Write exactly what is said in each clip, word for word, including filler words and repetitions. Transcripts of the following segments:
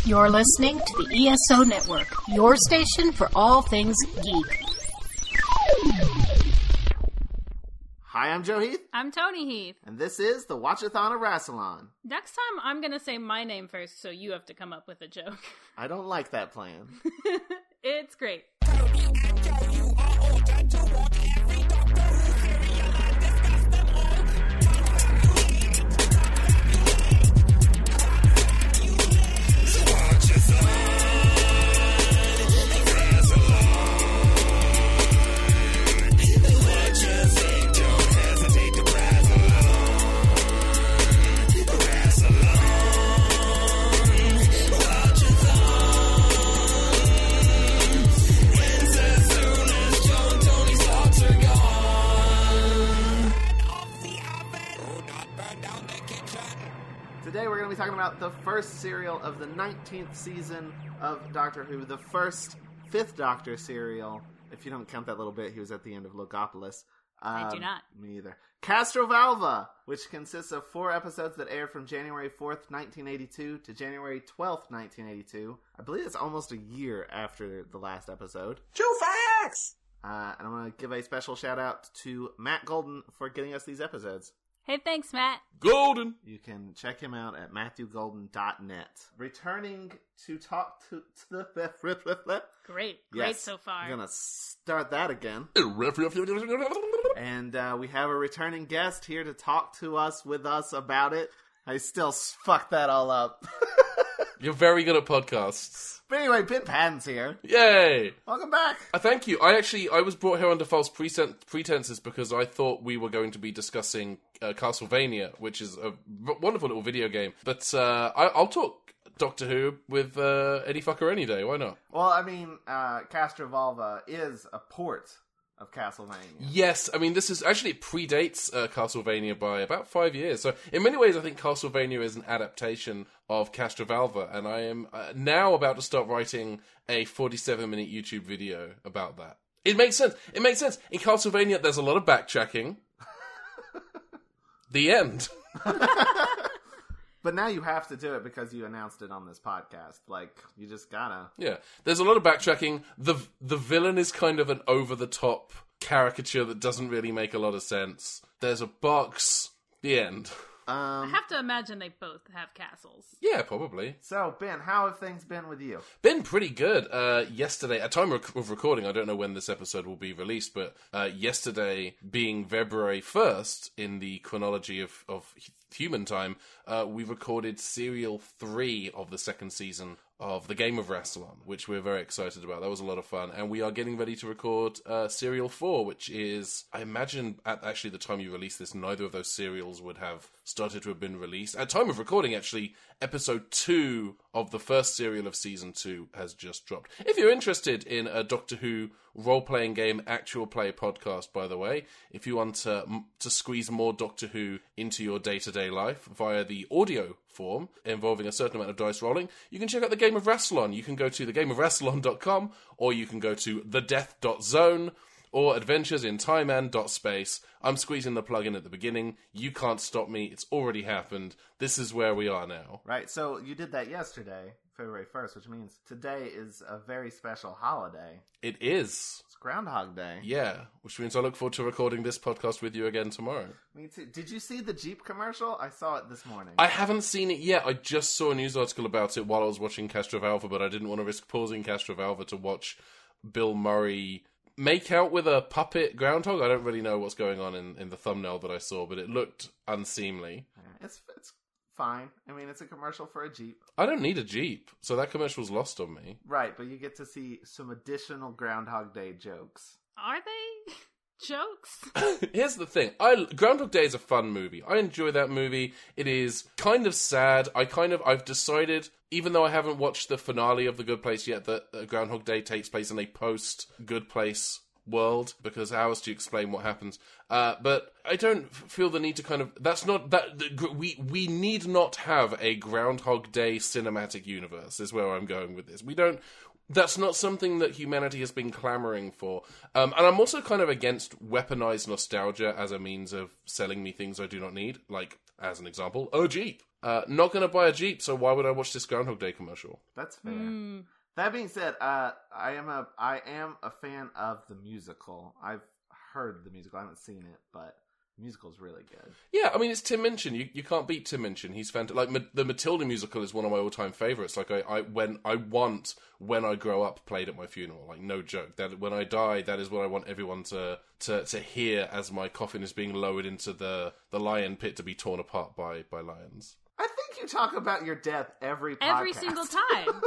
You're listening to the E S O Network, your station for all things geek. Hi, I'm Joe Heath. I'm Tony Heath. And this is the Watchathon of Rassilon. Next time, I'm going to say my name first, so you have to come up with a joke. I don't like that plan. It's great. Today we're going to be talking about the first serial of the nineteenth season of Doctor Who, the first Fifth Doctor serial. If you don't count that little bit, he was at the end of Logopolis. Um, I do not. Me either. Castrovalva, which consists of four episodes that aired from January fourth, nineteen eighty-two to January twelfth, nineteen eighty-two. I believe it's almost a year after the last episode. True facts! Uh, and I'm going to give a special shout out to Matt Golden for getting us these episodes. Hey, thanks, Matt. Golden! You can check him out at matthew golden dot net. Returning to talk to, to the... Great. Yes, Great so far. I'm going to start that again. And uh, we have a returning guest here to talk to us, with us about it. I still fucked that all up. You're very good at podcasts. But anyway, Ben Patton's here. Yay! Welcome back. Uh, thank you. I actually, I was brought here under false preten- pretenses because I thought we were going to be discussing uh, Castlevania, which is a v- wonderful little video game. But uh, I- I'll talk Doctor Who with uh, Eddie Fucker any day. Why not? Well, I mean, uh, Castrovalva is a port of Castlevania. Yes, I mean, this is actually, it predates uh, Castlevania by about five years. So, in many ways, I think Castlevania is an adaptation of Castrovalva, and I am uh, now about to start writing a forty-seven minute YouTube video about that. It makes sense. It makes sense. In Castlevania, there's a lot of backtracking. The end. But now you have to do it because you announced it on this podcast. Like, you just gotta. Yeah, there's a lot of backtracking. The the villain is kind of an over-the-top caricature that doesn't really make a lot of sense. There's a box. The end. I Um, have to imagine they both have castles. Yeah, probably. so, Ben, how have things been with you? Been pretty good. Uh, yesterday, at time of recording, I don't know when this episode will be released, but uh, yesterday, being February first in the chronology of, of human time, uh, we recorded Serial three of the second season of The Game of Rassilon, which we're very excited about. That was a lot of fun. And we are getting ready to record uh, Serial four, which is, I imagine, at actually the time you release this, neither of those serials would have started to have been released. At time of recording, actually, episode two of the first serial of season two has just dropped. If you're interested in a Doctor Who role-playing game actual play podcast, by the way, if you want to, to squeeze more Doctor Who into your day-to-day life via the audio form involving a certain amount of dice rolling, you can check out The Game of Rassilon. You can go to the game of rassilon dot com, or you can go to the death dot zone, or adventures in time and dot space. I'm squeezing the plug in at the beginning. You can't stop me. It's already happened. This is where we are now. Right, so you did that yesterday, February first, which means today is a very special holiday. It is. It's Groundhog Day. Yeah, which means I look forward to recording this podcast with you again tomorrow. Me too. Did you see the Jeep commercial? I saw it this morning. I haven't seen it yet. I just saw a news article about it while I was watching Castrovalva, but I didn't want to risk pausing Castrovalva to watch Bill Murray make out with a puppet groundhog. I don't really know what's going on in, in the thumbnail that I saw, but it looked unseemly. Yeah, it's it's fine. I mean, it's a commercial for a Jeep. I don't need a Jeep, so that commercial's lost on me. Right, but you get to see some additional Groundhog Day jokes. Are they jokes? Here's the thing. I, Groundhog Day is a fun movie. I enjoy that movie. It is kind of sad. I kind of, I've decided, even though I haven't watched the finale of The Good Place yet, that uh, Groundhog Day takes place in a post-Good Place world, because how else do you explain what happens? Uh, but I don't feel the need to kind of, that's not, that we we need not have a Groundhog Day cinematic universe, is where I'm going with this. We don't, that's not something that humanity has been clamoring for. Um, and I'm also kind of against weaponized nostalgia as a means of selling me things I do not need. Like, as an example, a Jeep. Uh, not going to buy a Jeep, so why would I watch this Groundhog Day commercial? That's fair. Mm. That being said, uh, I am a I am a fan of the musical. I've heard the musical. I haven't seen it, but the musical is really good. Yeah, I mean, it's Tim Minchin. You you can't beat Tim Minchin. He's fantastic. Like, Ma- the Matilda musical is one of my all-time favorites. Like, I, I when I want When I Grow Up played at my funeral. Like, no joke. That when I die, that is what I want everyone to to, to hear as my coffin is being lowered into the, the lion pit to be torn apart by, by lions. I think you talk about your death every podcast. Every single time.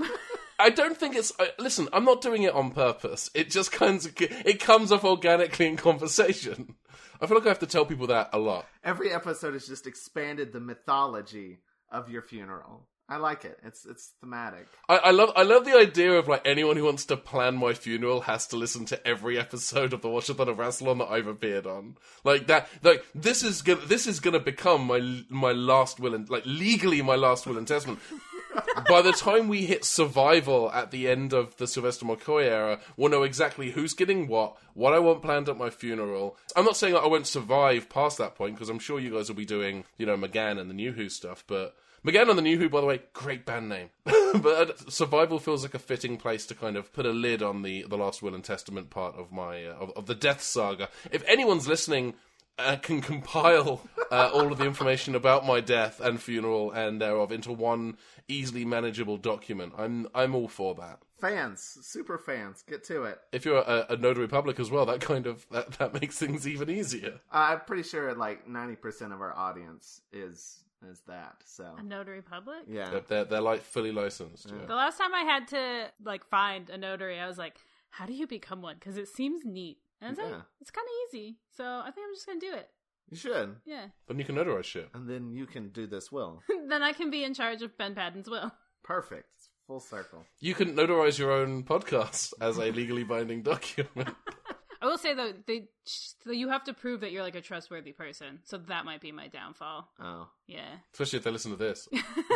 I don't think it's... I, listen, I'm not doing it on purpose. It just kind of... It comes off organically in conversation. I feel like I have to tell people that a lot. Every episode has just expanded the mythology of your funeral. I like it. It's it's thematic. I, I love I love the idea of, like, anyone who wants to plan my funeral has to listen to every episode of the Watchathon of Rassilon that I've appeared on. Like that. Like this is gonna this is gonna become my my last will and like legally my last will and testament. By the time we hit survival at the end of the Sylvester McCoy era, we'll know exactly who's getting what, what I want planned at my funeral. I'm not saying that I won't survive past that point, because I'm sure you guys will be doing, you know, McGann and the New Who stuff, but... McGann and the New Who, by the way, great band name. But survival feels like a fitting place to kind of put a lid on the, the Last Will and Testament part of my uh, of, of the Death Saga. If anyone's listening... Uh, can compile uh, all of the information about my death and funeral and thereof into one easily manageable document. I'm I'm all for that. Fans, super fans, get to it. If you're a, a Notary Public as well, that kind of that, that makes things even easier. Uh, I'm pretty sure like ninety percent of our audience is is that. So A notary public? yeah, They're they're, they're like fully licensed. Yeah. The last time I had to like find a notary, I was like, how do you become one? Because it seems neat. And it's, Yeah. like, it's kind of easy. So I think I'm just going to do it. you should, Yeah. But you can notarize shit. and then you can do this will. Then I can be in charge of Ben Patton's will. Perfect. It's full circle. You can notarize your own podcast as a legally binding document. I will say though, they so you have to prove that you're like a trustworthy person. So that might be my downfall. Oh, Yeah. Especially if they listen to this.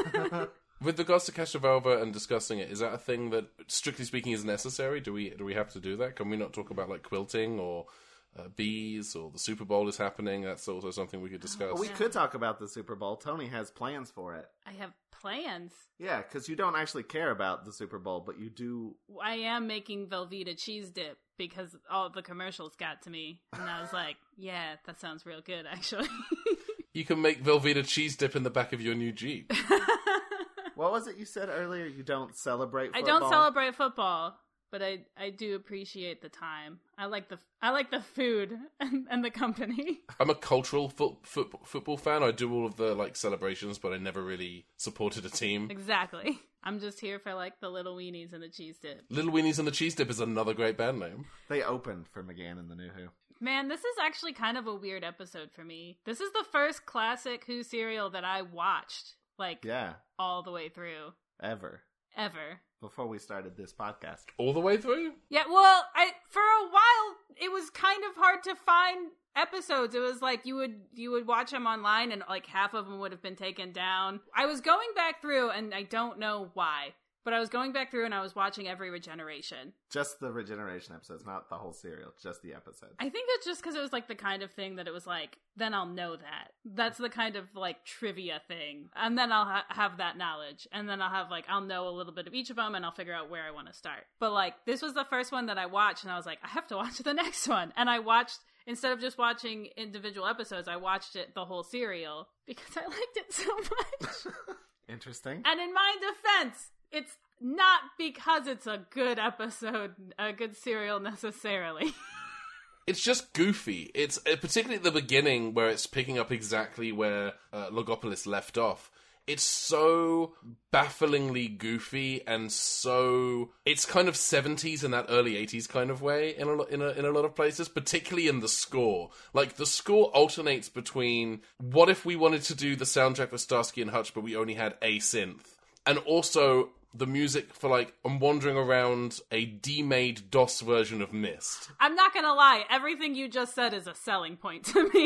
With regards to Castrovalva and discussing it, is that a thing that, strictly speaking, is necessary? Do we do we have to do that? Can we not talk about like quilting or uh, bees or the Super Bowl is happening? That's also something we could discuss. we could talk about the Super Bowl. Tony has plans for it. I have plans. Yeah, because you don't actually care about the Super Bowl, but you do. I am making Velveeta cheese dip because all the commercials got to me. And I was like, yeah, that sounds real good, actually. You can make Velveeta cheese dip in the back of your new Jeep. What was it you said earlier? You don't celebrate I football? don't celebrate football, but I I do appreciate the time. I like the I like the food and, and the company. I'm a cultural foot, foot, football fan. I do all of the like celebrations, but I never really supported a team. Exactly. I'm just here for like the little weenies and the cheese dip. Little Weenies and the Cheese Dip is another great band name. They opened for McGann and the New Who. Man, this is actually kind of a weird episode for me. This is the first classic Who serial that I watched, like, Yeah, all the way through, ever. ever. Before we started this podcast. All the way through? Yeah, well, I for a while it was kind of hard to find episodes. It was like you would you would watch them online and like half of them would have been taken down. I was going back through and I don't know why, but I was going back through and I was watching every Regeneration. Just the Regeneration episodes, not the whole serial, just the episodes. I think it's just because it was like the kind of thing that it was like, then I'll know that. That's the kind of like trivia thing. And then I'll ha- have that knowledge. And then I'll have like, I'll know a little bit of each of them and I'll figure out where I want to start. But like, this was the first one that I watched and I was like, I have to watch the next one. And I watched, instead of just watching individual episodes, I watched it, the whole serial, because I liked it so much. Interesting. And in my defense, it's not because it's a good episode, a good serial necessarily. It's just goofy. It's uh, particularly at the beginning where it's picking up exactly where uh, Logopolis left off. It's so bafflingly goofy and so it's kind of seventies in that early eighties kind of way in a lo- in a in a lot of places, particularly in the score. Like the score alternates between what if we wanted to do the soundtrack for Starsky and Hutch but we only had a synth, and also the music for, like, I'm wandering around a demade DOS version of Myst. I'm not gonna lie, everything you just said is a selling point to me.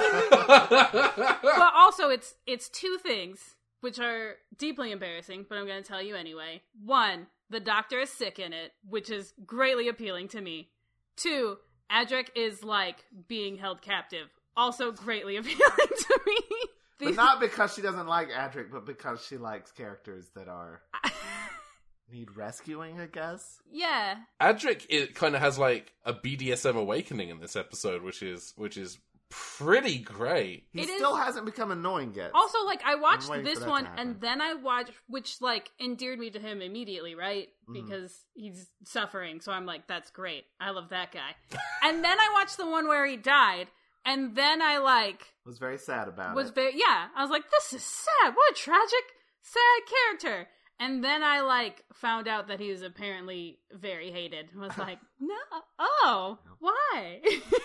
But also, it's it's two things, which are deeply embarrassing, but I'm gonna tell you anyway. One, the Doctor is sick in it, which is greatly appealing to me. Two, Adric is, like, being held captive, also greatly appealing to me. But not because she doesn't like Adric, but because she likes characters that are need rescuing, I guess. Yeah. Adric it kind of has like a B D S M awakening in this episode, which is which is pretty great. He It still is- hasn't become annoying yet. Also, like, I watched waiting for this that to one, happen. and then I watched, which, like, endeared me to him immediately, right? Mhm. Because he's suffering, so I'm like, that's great. I love that guy. And then I watched the one where he died, and then I, like, was very sad about was it. very, yeah, I was like, this is sad. What a tragic, sad character. And then I, like, found out that he was apparently very hated. I was like, no, oh, why?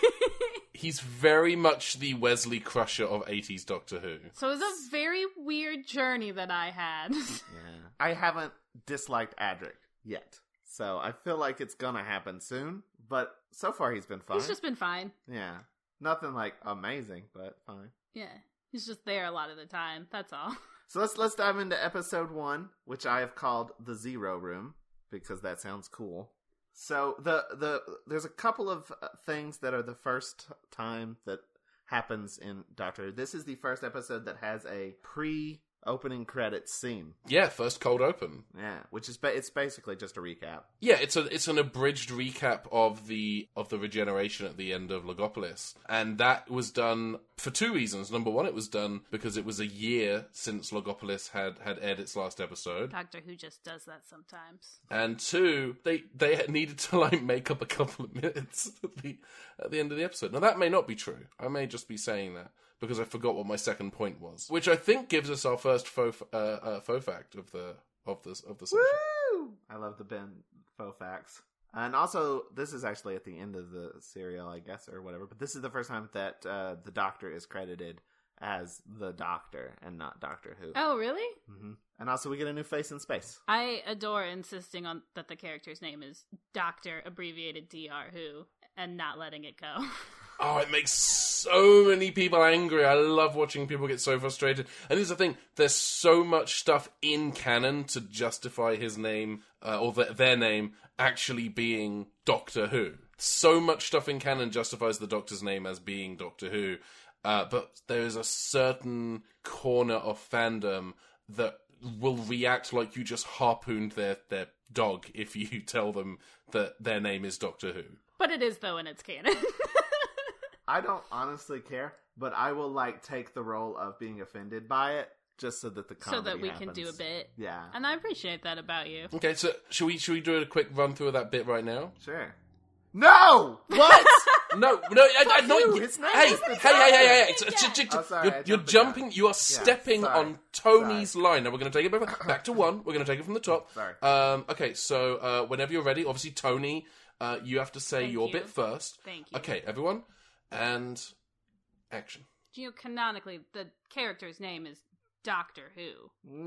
He's very much the Wesley Crusher of eighties Doctor Who. So it was a very weird journey that I had. Yeah. I haven't disliked Adric yet. So I feel like it's gonna happen soon. But so far he's been fine. He's just been fine. Yeah. Nothing like amazing, but fine. Yeah. He's just there a lot of the time. That's all. So let's let's dive into episode one, which I have called the Zero Room because that sounds cool. So the the there's a couple of uh, things that are the first time that happens in Doctor Who. This is the first episode that has a pre-opening credits scene. Yeah, first cold open. Yeah, which is ba- it's basically just a recap. Yeah, it's a it's an abridged recap of the of the regeneration at the end of Logopolis, and that was done for two reasons. Number one, it was done because it was a year since Logopolis had had aired its last episode, Doctor Who just does that sometimes. and two, they they had needed to like make up a couple of minutes at the at the end of the episode. Now that may not be true. I may just be saying that because I forgot what my second point was, which I think gives us our first faux uh, uh, faux fact of the of this of the section. Woo! I love the Ben faux facts. And also, this is actually at the end of the serial, I guess, or whatever. But this is the first time that uh, the Doctor is credited as the Doctor and not Doctor Who. Oh, really? hmm And also, we get a new face in space. I adore insisting on that the character's name is Doctor abbreviated D R Who and not letting it go. Oh, it makes so many people angry. I love watching people get so frustrated. And here's the thing, there's so much stuff in canon to justify his name, uh, or th- their name, actually being Doctor Who. So much stuff in canon justifies the Doctor's name as being Doctor Who. Uh, but there is a certain corner of fandom that will react like you just harpooned their, their dog if you tell them that their name is Doctor Who. But it is, though, and it's canon. I don't honestly care, but I will, like, take the role of being offended by it just so that the comedy So that we happens. can do a bit. Yeah. And I appreciate that about you. Okay, so should we should we do a quick run through of that bit right now? Sure. No! What? No, no, I, I, Fuck not you, you. his name Hey, is the hey, hey, hey, hey, hey! It's, Doctor. it's, it's, Oh, sorry, I you're, you're jumped the jumping. gun. You are stepping sorry. on Tony's Sorry. line. Now we're going to take it back, back to one. We're going to take it from the top. Sorry. Um, okay, so uh, whenever you're ready, obviously Tony, uh, you have to say Thank your you. bit first. Thank you. Okay, everyone, and action. You know, canonically, the character's name is Doctor Who.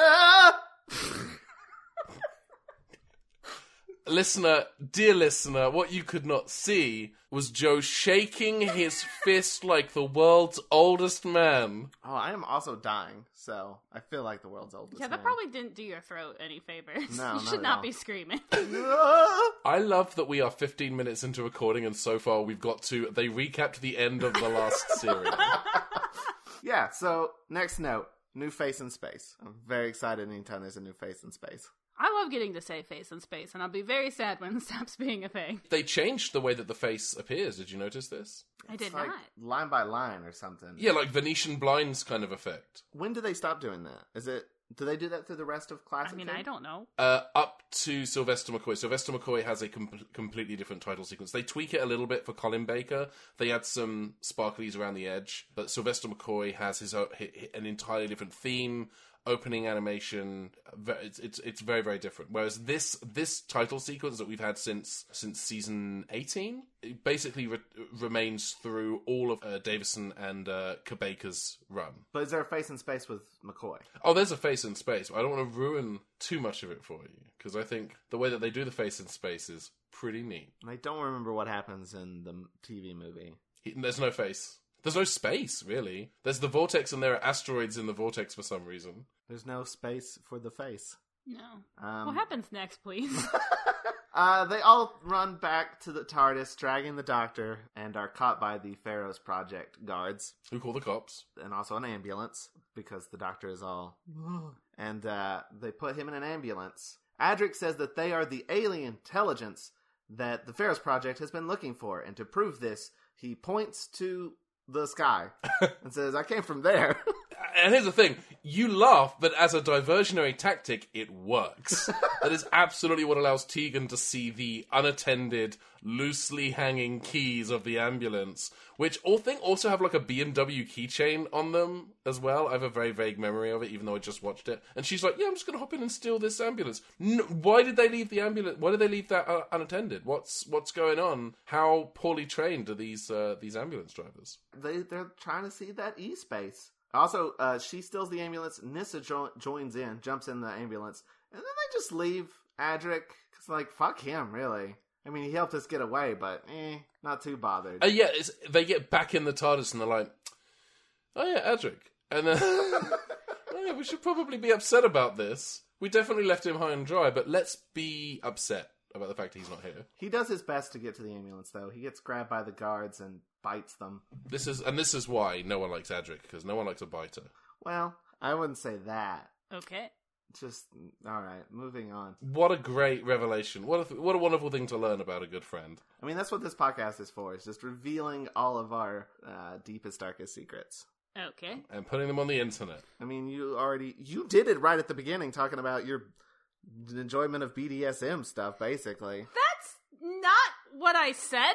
Listener, dear listener, what you could not see was Joe shaking his fist like the world's oldest man. Oh, I am also dying, so I feel like the world's oldest Yeah, that man. probably didn't do your throat any favors. No, you not should at not all. be screaming. I love that we are fifteen minutes into recording and so far we've got to... They recapped the end of the last series. Yeah, so next note. New face in space. I'm very excited anytime there's a new face in space. I love getting to say face in space, and I'll be very sad when it stops being a thing. They changed the way that the face appears. Did you notice this? I It's did like not. line by line or something. Yeah, like Venetian blinds kind of effect. When do they stop doing that? Is it... Do they do that through the rest of Classic I mean, Who? I don't know. Uh, up to Sylvester McCoy. Sylvester McCoy has a com- completely different title sequence. They tweak it a little bit for Colin Baker. They add some sparklies around the edge. But Sylvester McCoy has his, own, hi- hi- an entirely different theme, opening animation. Ve- It's, it's it's very very different. Whereas this this title sequence that we've had since since season eighteen, it basically re- remains through all of uh, Davison and uh, Baker's run. But is there a face in space with McCoy? Oh, there's a face in space. I don't want to ruin too much of it for you because I think the way that they do the face in space is pretty neat. I don't remember what happens in the T V movie. He, there's no face. There's no space, really. There's the vortex, and there are asteroids in the vortex for some reason. There's no space for the face. No. Um, what happens next, please? Uh, they all run back to the TARDIS, dragging the Doctor, and are caught by the Pharaoh's Project guards. Who call the cops? And also an ambulance, because the Doctor is all... And uh, they put him in an ambulance. Adric says that they are the alien intelligence that the Pharaoh's Project has been looking for, and to prove this, he points to the sky and says, I came from there. And here's the thing, you laugh, but as a diversionary tactic, it works. That is absolutely what allows Tegan to see the unattended, loosely hanging keys of the ambulance, which all think also have like a B M W keychain on them as well. I have a very vague memory of it, even though I just watched it. And she's like, yeah, I'm just going to hop in and steal this ambulance. No, why did they leave the ambulance? Why did they leave that uh, unattended? What's what's going on? How poorly trained are these uh, these ambulance drivers? They, they're trying to see that E-space. Also, uh, she steals the ambulance. Nyssa jo- joins in, jumps in the ambulance, and then they just leave Adric. It's like, fuck him, really. I mean, he helped us get away, but eh, not too bothered. Uh, yeah, it's, they get back in the TARDIS and they're like, oh yeah, Adric. And then, oh yeah, we should probably be upset about this. We definitely left him high and dry, but let's be upset about the fact that he's not here. He does his best to get to the ambulance, though. He gets grabbed by the guards and bites them. This is and this is why no one likes Adric, because no one likes a biter. Well, I wouldn't say that. Okay. Just, alright, moving on. What a great revelation. What a, th- what a wonderful thing to learn about a good friend. I mean, that's what this podcast is for, is just revealing all of our uh, deepest, darkest secrets. Okay. And putting them on the internet. I mean, you already, you did it right at the beginning, talking about your enjoyment of B D S M stuff, basically. That's not what I said.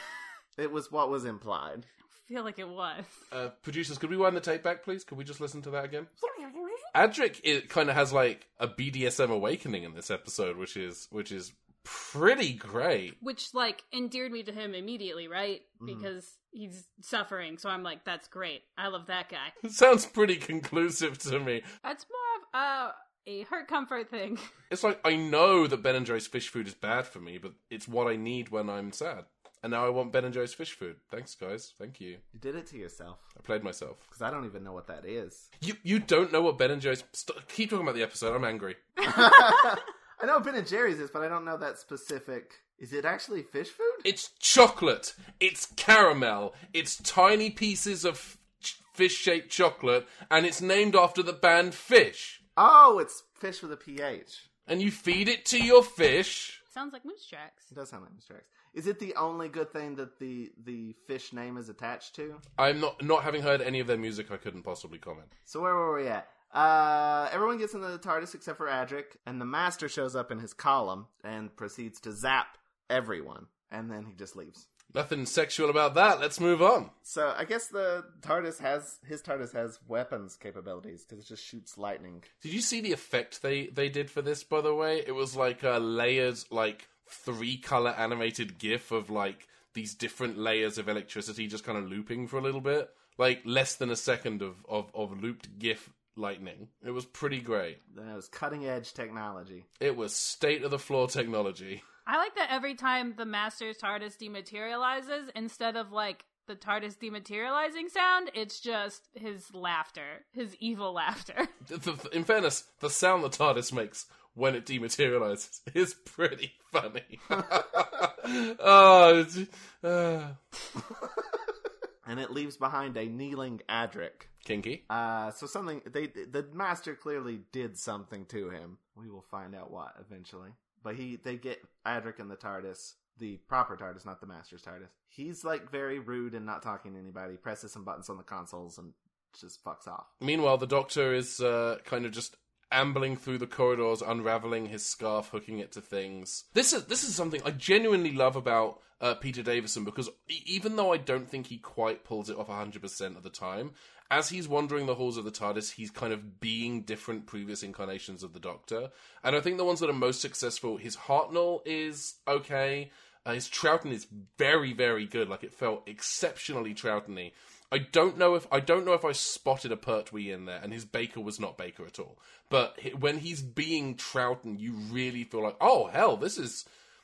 It was what was implied. I feel like it was. Uh, producers, could we wind the tape back, please? Could we just listen to that again? Adric, it kind of has like a B D S M awakening in this episode, which is which is pretty great. Which, like, endeared me to him immediately, right? Mm. Because he's suffering, so I'm like, that's great. I love that guy. It sounds pretty conclusive to me. That's more of uh, a hurt comfort thing. It's like, I know that Ben and Jerry's fish food is bad for me, but it's what I need when I'm sad. And now I want Ben and Jerry's fish food. Thanks, guys. Thank you. You did it to yourself. I played myself. Because I don't even know what that is. You you don't know what Ben and Jerry's... St- keep talking about the episode. I'm angry. I know Ben and Jerry's is, but I don't know that specific... Is it actually fish food? It's chocolate. It's caramel. It's tiny pieces of ch- fish-shaped chocolate, and it's named after the band Fish. Oh, it's fish with a P H. And you feed it to your fish. Sounds like Moose Tracks. It does sound like Mister X. Is it the only good thing that the, the fish name is attached to? I'm not not having heard any of their music, I couldn't possibly comment. So where were we at? Uh, everyone gets into the TARDIS except for Adric, and the Master shows up in his column and proceeds to zap everyone, and then he just leaves. Nothing sexual about that. Let's move on. So I guess the TARDIS has, his TARDIS has weapons capabilities, because it just shoots lightning. Did you see the effect they, they did for this, by the way? It was like a layered, like, three-color animated GIF of, like, these different layers of electricity just kind of looping for a little bit. Like, less than a second of, of, of looped GIF lightning. It was pretty great. That was cutting-edge technology. It was state-of-the-floor technology. I like that every time the Master's TARDIS dematerializes, instead of, like, the TARDIS dematerializing sound, it's just his laughter. His evil laughter. The, the, in fairness, the sound the TARDIS makes when it dematerializes is pretty funny. oh, uh. And it leaves behind a kneeling Adric. Kinky. Uh, so something, they, the Master clearly did something to him. We will find out what eventually. But he, they get Adric in the TARDIS, the proper TARDIS, not the Master's TARDIS. He's like very rude and not talking to anybody, presses some buttons on the consoles and just fucks off. Meanwhile, the Doctor is uh, kind of just ambling through the corridors, unraveling his scarf, hooking it to things. This is this is something I genuinely love about uh, Peter Davison, because even though I don't think he quite pulls it off one hundred percent of the time, as he's wandering the halls of the TARDIS, he's kind of being different previous incarnations of the Doctor. And I think the ones that are most successful, his Hartnell is okay. Uh, his Troughton is very, very good. Like, it felt exceptionally Troughton-y. I don't know if I don't know if I spotted a Pertwee in there, and his Baker was not Baker at all. But when he's being Troughton, you really feel like, oh hell, this is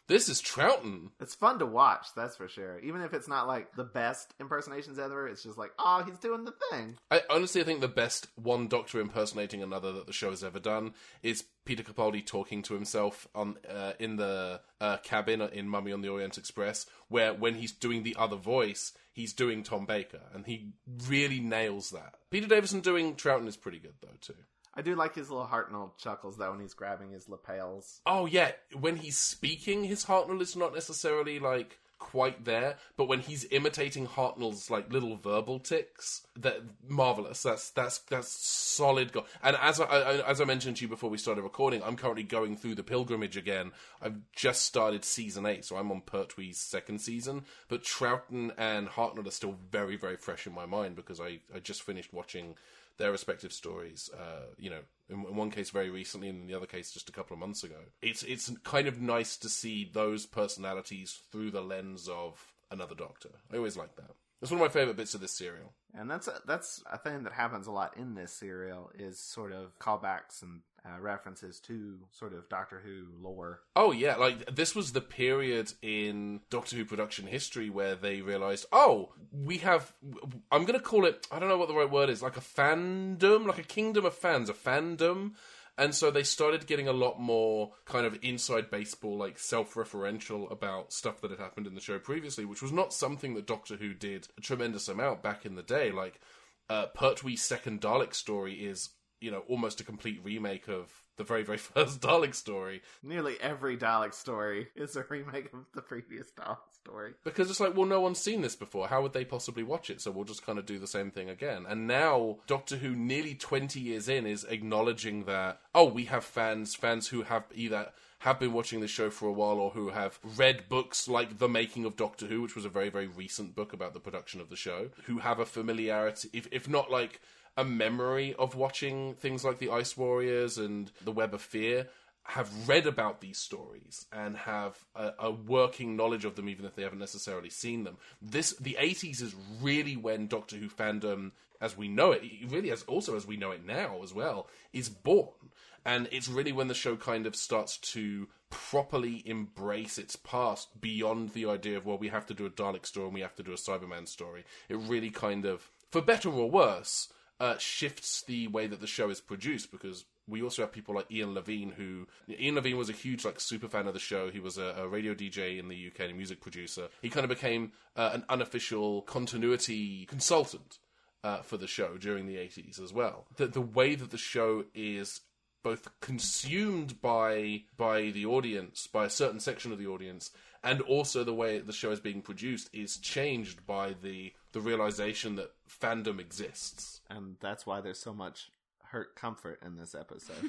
this is Troughton. It's fun to watch, that's for sure. Even if it's not like the best impersonations ever, it's just like, oh, he's doing the thing. I honestly think the best one Doctor impersonating another that the show has ever done is Peter Capaldi talking to himself on uh, in the uh, cabin in Mummy on the Orient Express, where when he's doing the other voice, he's doing Tom Baker, and he really nails that. Peter Davison doing Troughton is pretty good, though, too. I do like his little Hartnell chuckles, though, when he's grabbing his lapels. Oh, yeah. When he's speaking, his Hartnell is not necessarily, like, quite there, but when he's imitating Hartnell's, like, little verbal tics, that marvelous. That's that's that's solid. Go- and as I, I as I mentioned to you before we started recording, I'm currently going through The Pilgrimage again. I've just started season eight, so I'm on Pertwee's second season, but Troughton and Hartnell are still very, very fresh in my mind because I, I just finished watching their respective stories, uh, you know, in, in one case very recently, and in the other case just a couple of months ago. It's it's kind of nice to see those personalities through the lens of another Doctor. I always like that. It's one of my favourite bits of this serial. And that's a, that's a thing that happens a lot in this serial, is sort of callbacks and uh, references to sort of Doctor Who lore. Oh, yeah, like, this was the period in Doctor Who production history where they realised, oh, we have, I'm going to call it, I don't know what the right word is, like a fandom, like a kingdom of fans, a fandom. And so they started getting a lot more kind of inside baseball, like self-referential about stuff that had happened in the show previously, which was not something that Doctor Who did a tremendous amount back in the day. Like, uh, Pertwee's second Dalek story is, you know, almost a complete remake of the very, very first Dalek story. Nearly every Dalek story is a remake of the previous Dalek story. Because it's like, well, no one's seen this before. How would they possibly watch it? So we'll just kind of do the same thing again. And now Doctor Who, nearly twenty years in, is acknowledging that, oh, we have fans, fans who have either have been watching the show for a while or who have read books like The Making of Doctor Who, which was a very, very recent book about the production of the show, who have a familiarity, if if not like a memory of watching things like The Ice Warriors and The Web of Fear, have read about these stories and have a, a working knowledge of them, even if they haven't necessarily seen them. This the eighties is really when Doctor Who fandom, as we know it, really as also as we know it now as well, is born. And it's really when the show kind of starts to properly embrace its past beyond the idea of, well, we have to do a Dalek story and we have to do a Cyberman story. It really kind of, for better or worse, Uh, shifts the way that the show is produced, because we also have people like Ian Levine, who... Ian Levine was a huge, like, super fan of the show. He was a, a radio D J in the U K and a music producer. He kind of became uh, an unofficial continuity consultant uh, for the show during the eighties as well. The, the way that the show is both consumed by by the audience, by a certain section of the audience, and also the way the show is being produced is changed by the the realization that fandom exists. And that's why there's so much hurt comfort in this episode.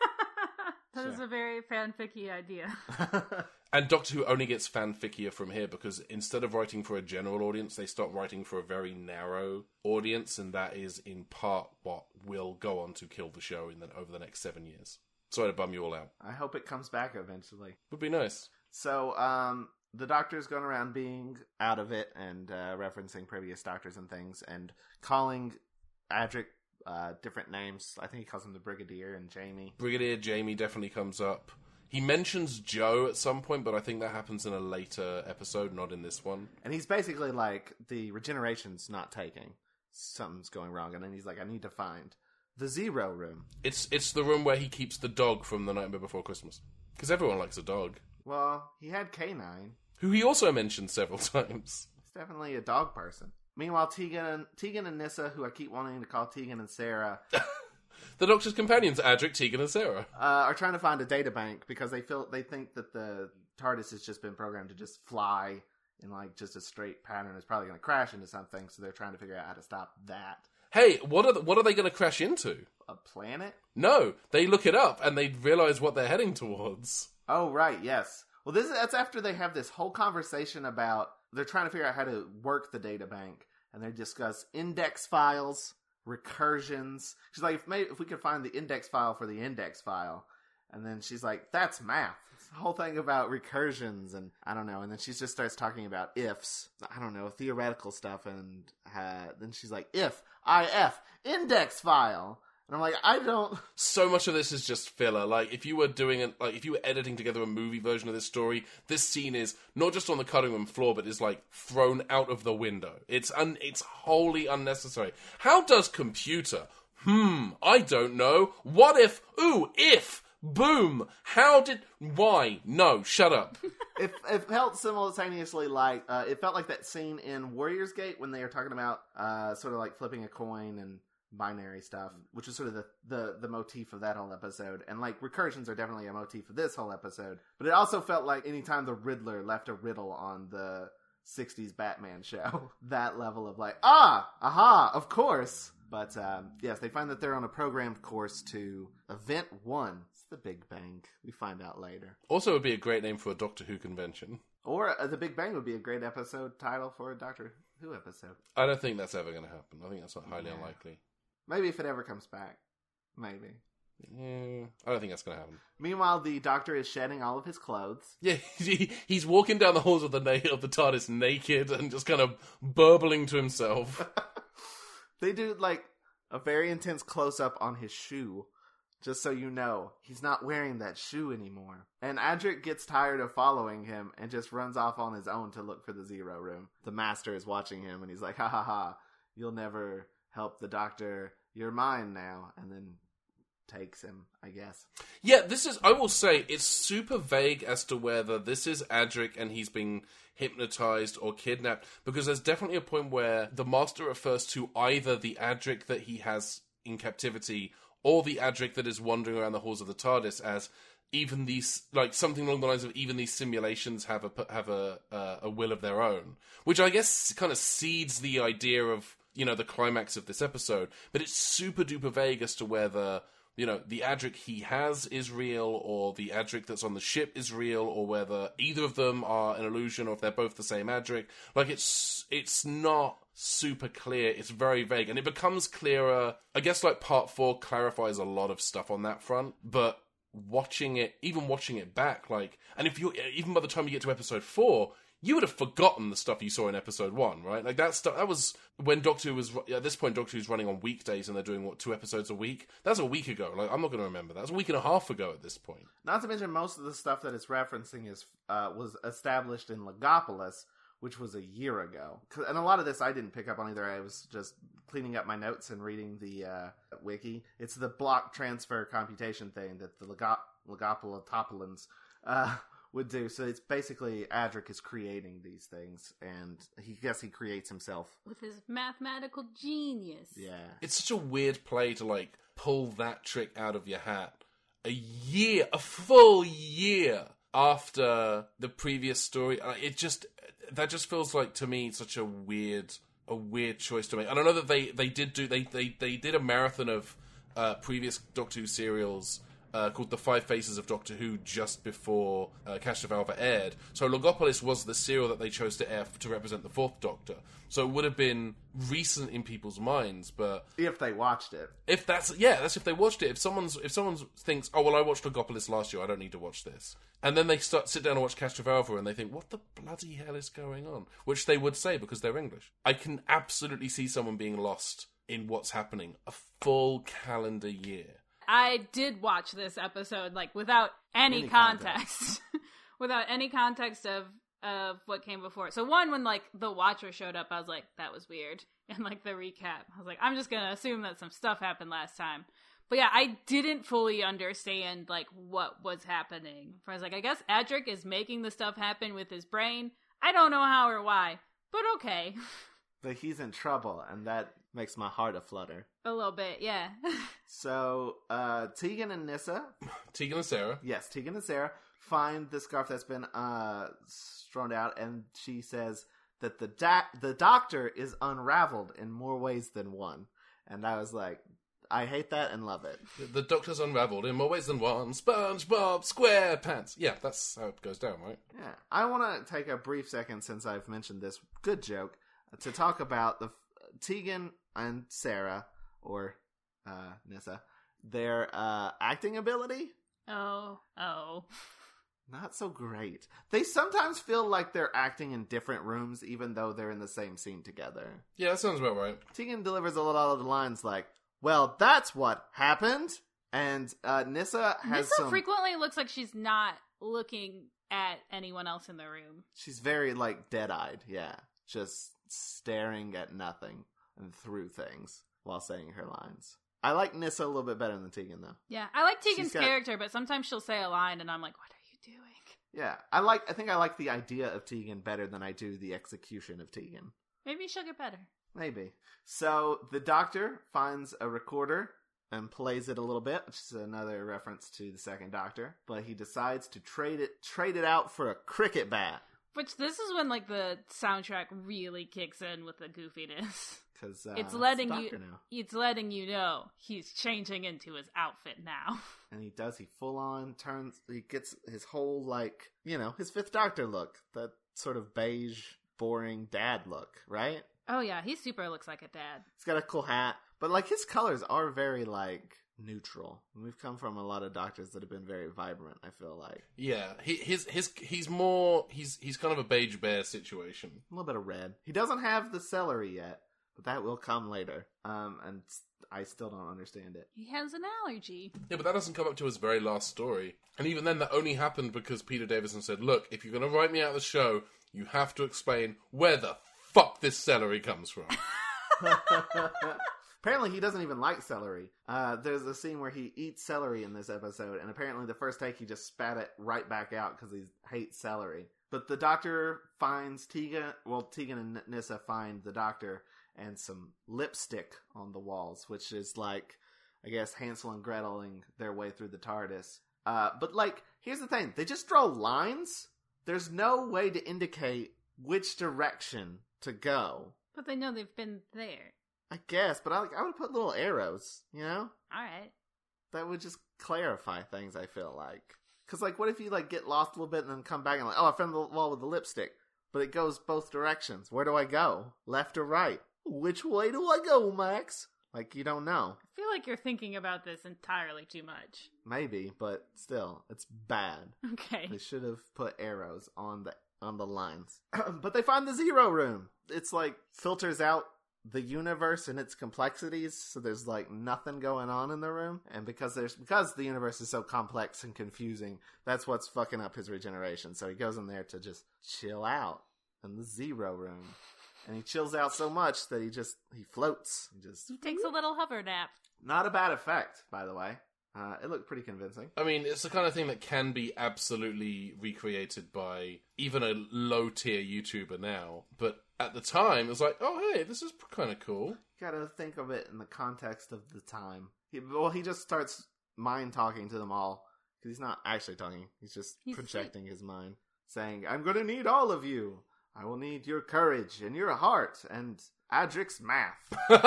That Sure. is a very fanficky idea. And Doctor Who only gets fanfickier from here, because instead of writing for a general audience, they start writing for a very narrow audience, and that is in part what will go on to kill the show in the, over the next seven years. Sorry to bum you all out. I hope it comes back eventually. Would be nice. So, um, the Doctor's going around being out of it and uh, referencing previous Doctors and things, and calling Adric uh, different names. I think he calls him the Brigadier and Jamie. Brigadier Jamie definitely comes up. He mentions Joe at some point, but I think that happens in a later episode, not in this one. And he's basically like, the regeneration's not taking. Something's going wrong. And then he's like, I need to find the Zero Room. It's it's the room where he keeps the dog from The Nightmare Before Christmas. Because everyone likes a dog. Well, he had K nine. Who he also mentioned several times. He's definitely a dog person. Meanwhile, Tegan, Tegan and Nyssa, who I keep wanting to call Tegan and Sarah... The Doctor's companions, Adric, Tegan, and Sarah, uh, are trying to find a data bank because they feel they think that the TARDIS has just been programmed to just fly in like just a straight pattern. It's probably going to crash into something, so they're trying to figure out how to stop that. Hey, what are the, what are they going to crash into? A planet? No, they look it up and they realize what they're heading towards. Oh, right, yes. Well, this is, that's after they have this whole conversation about they're trying to figure out how to work the data bank, and they discuss index files, recursions. She's like, if, maybe, if we could find the index file for the index file. And then she's like, that's math. It's the whole thing about recursions and I don't know. And then she just starts talking about ifs. I don't know, theoretical stuff. And uh, then she's like, if, if, index file. And I'm like, I don't... So much of this is just filler. Like, if you were doing it, like, if you were editing together a movie version of this story, this scene is not just on the cutting room floor, but is, like, thrown out of the window. It's un- it's wholly unnecessary. How does computer? Hmm, I don't know. What if? Ooh, if! Boom! How did... Why? No, shut up. It, it felt simultaneously like... Uh, it felt like that scene in Warriors Gate when they were talking about uh, sort of like flipping a coin and binary stuff, which is sort of the, the, the motif of that whole episode. And like recursions are definitely a motif of this whole episode. But it also felt like anytime the Riddler left a riddle on the sixties Batman show, that level of like, ah, aha, of course. But um, yes, they find that they're on a programmed course to Event One. It's the Big Bang. We find out later. Also, it would be a great name for a Doctor Who convention. Or uh, the Big Bang would be a great episode title for a Doctor Who episode. I don't think that's ever going to happen. I think that's highly Yeah. unlikely. Maybe if it ever comes back. Maybe. Yeah, I don't think that's going to happen. Meanwhile, the Doctor is shedding all of his clothes. Yeah, he, he's walking down the halls of the na- of the TARDIS naked and just kind of burbling to himself. They do, like, a very intense close-up on his shoe. Just so you know, he's not wearing that shoe anymore. And Adric gets tired of following him and just runs off on his own to look for the Zero Room. The Master is watching him and he's like, ha ha ha, you'll never help the Doctor. You're mine now. And then takes him, I guess. Yeah, this is, I will say, it's super vague as to whether this is Adric and he's being hypnotized or kidnapped, because there's definitely a point where the Master refers to either the Adric that he has in captivity or the Adric that is wandering around the halls of the TARDIS as even these, like, something along the lines of even these simulations have a have a uh, a will of their own, which I guess kind of seeds the idea of, you know, the climax of this episode. But it's super duper vague as to whether, you know, the Adric he has is real, or the Adric that's on the ship is real, or whether either of them are an illusion, or if they're both the same Adric. Like, it's it's not super clear. It's very vague, and it becomes clearer. I guess, like, part four clarifies a lot of stuff on that front, but watching it, even watching it back, like, and if you, even by the time you get to episode four, you would have forgotten the stuff you saw in episode one, right? Like, that stuff, that was when Doctor Who was, at this point, Doctor Who's running on weekdays and they're doing, what, two episodes a week? That's a week ago. Like, I'm not going to remember that. That's a week and a half ago at this point. Not to mention, most of the stuff that it's referencing is uh, was established in Legopolis, which was a year ago. And a lot of this I didn't pick up on either. I was just cleaning up my notes and reading the uh, wiki. It's the block transfer computation thing that the Legop- Legopolitopolans uh, would do. So it's basically Adric is creating these things, and he guess he creates himself. With his mathematical genius. Yeah. It's such a weird play to, like, pull that trick out of your hat a year, a full year after the previous story. Uh, it just, that just feels like, to me, such a weird, a weird choice to make. And I know that they, they did do, they, they, they did a marathon of uh, previous Doctor Who serials uh, called The Five Faces of Doctor Who just before uh, Castrovalva aired. So Logopolis was the serial that they chose to air to represent the Fourth Doctor. So it would have been recent in people's minds, but If they watched it. if that's, yeah, that's if they watched it. If someone's, if someone thinks, oh, well, I watched Logopolis last year, I don't need to watch this. And then they start, sit down and watch Castrovalva and they think, what the bloody hell is going on? Which they would say because they're English. I can absolutely see someone being lost in what's happening a full calendar year. I did watch this episode, like, without any, Any context. Without any context of, of what came before. So one, when, like, the Watcher showed up, I was like, that was weird. And, like, the recap, I was like, I'm just gonna assume that some stuff happened last time. But yeah, I didn't fully understand, like, what was happening. I was like, I guess Adric is making the stuff happen with his brain. I don't know how or why, but okay. But he's in trouble, and that makes my heart a flutter. A little bit, yeah. So, uh, Tegan and Nyssa, Tegan and Sarah. yes, Tegan and Sarah, find the scarf that's been uh, thrown out, and she says that the da- the Doctor is unraveled in more ways than one. And I was like, I hate that and love it. The Doctor's unraveled in more ways than one. SpongeBob SquarePants. Yeah, that's how it goes down, right? Yeah, I want to take a brief second, since I've mentioned this good joke, to talk about the Tegan and Sarah, or uh, Nyssa, their uh, acting ability. Oh, oh. Not so great. They sometimes feel like they're acting in different rooms, even though they're in the same scene together. Yeah, that sounds about right. Tegan delivers a lot of the lines like, well, that's what happened. And uh, Nyssa has Nyssa some... frequently looks like she's not looking at anyone else in the room. She's very, like, dead-eyed, yeah. Just staring at nothing and through things while saying her lines. I like Nyssa a little bit better than Tegan, though. Yeah, I like Tegan's got... character, but sometimes she'll say a line and I'm like, what are you doing? Yeah, I like. I think I like the idea of Tegan better than I do the execution of Tegan. Maybe she'll get better. Maybe. So the Doctor finds a recorder and plays it a little bit, which is another reference to the Second Doctor. But he decides to trade it trade it out for a cricket bat. Which this is when like the soundtrack really kicks in with the goofiness. Because uh, it's letting it's you, now. it's letting you know he's changing into his outfit now. And he does. He full on turns. He gets his whole like you know his Fifth Doctor look. That sort of beige, boring dad look, right? Oh yeah, he super looks like a dad. He's got a cool hat, but like his colors are very like neutral. We've come from a lot of Doctors that have been very vibrant. I feel like yeah, he, his his he's more he's he's kind of a beige bear situation. A little bit of red. He doesn't have the celery yet. But that will come later. Um, and I still don't understand it. He has an allergy. Yeah, but that doesn't come up to his very last story. And even then, that only happened because Peter Davison said, look, if you're going to write me out of the show, you have to explain where the fuck this celery comes from. Apparently, he doesn't even like celery. Uh, there's a scene where he eats celery in this episode, and apparently the first take he just spat it right back out because he hates celery. But the Doctor finds Tegan, well, Tegan and Nyssa find the Doctor and some lipstick on the walls, which is like, I guess, Hansel and Greteling their way through the TARDIS. Uh, but like, here's the thing. They just draw lines. There's no way to indicate which direction to go. But they know they've been there. I guess, but I, like, I would put little arrows, you know? Alright. That would just clarify things, I feel like. Because, like, what if you, like, get lost a little bit and then come back and, like, oh, I found the wall with the lipstick. But it goes both directions. Where do I go? Left or right? Which way do I go, Max? Like, you don't know. I feel like you're thinking about this entirely too much. Maybe, but still, it's bad. Okay. They should have put arrows on the on the lines. But they find the Zero Room. It's like filters out the universe and its complexities, so there's like nothing going on in the room. And because there's because the universe is so complex and confusing, that's what's fucking up his regeneration. So he goes in there to just chill out in the Zero Room. And he chills out so much that he just, he floats. He just... He takes a little hover nap. Not a bad effect, by the way. Uh, it looked pretty convincing. I mean, it's the kind of thing that can be absolutely recreated by even a low-tier YouTuber now. But at the time, it was like, oh, hey, this is kind of cool. You gotta think of it in the context of the time. He, well, he just starts mind-talking to them all. Because he's not actually talking. He's just He's projecting sick. his mind. Saying, I'm gonna need all of you. I will need your courage and your heart and Adric's math.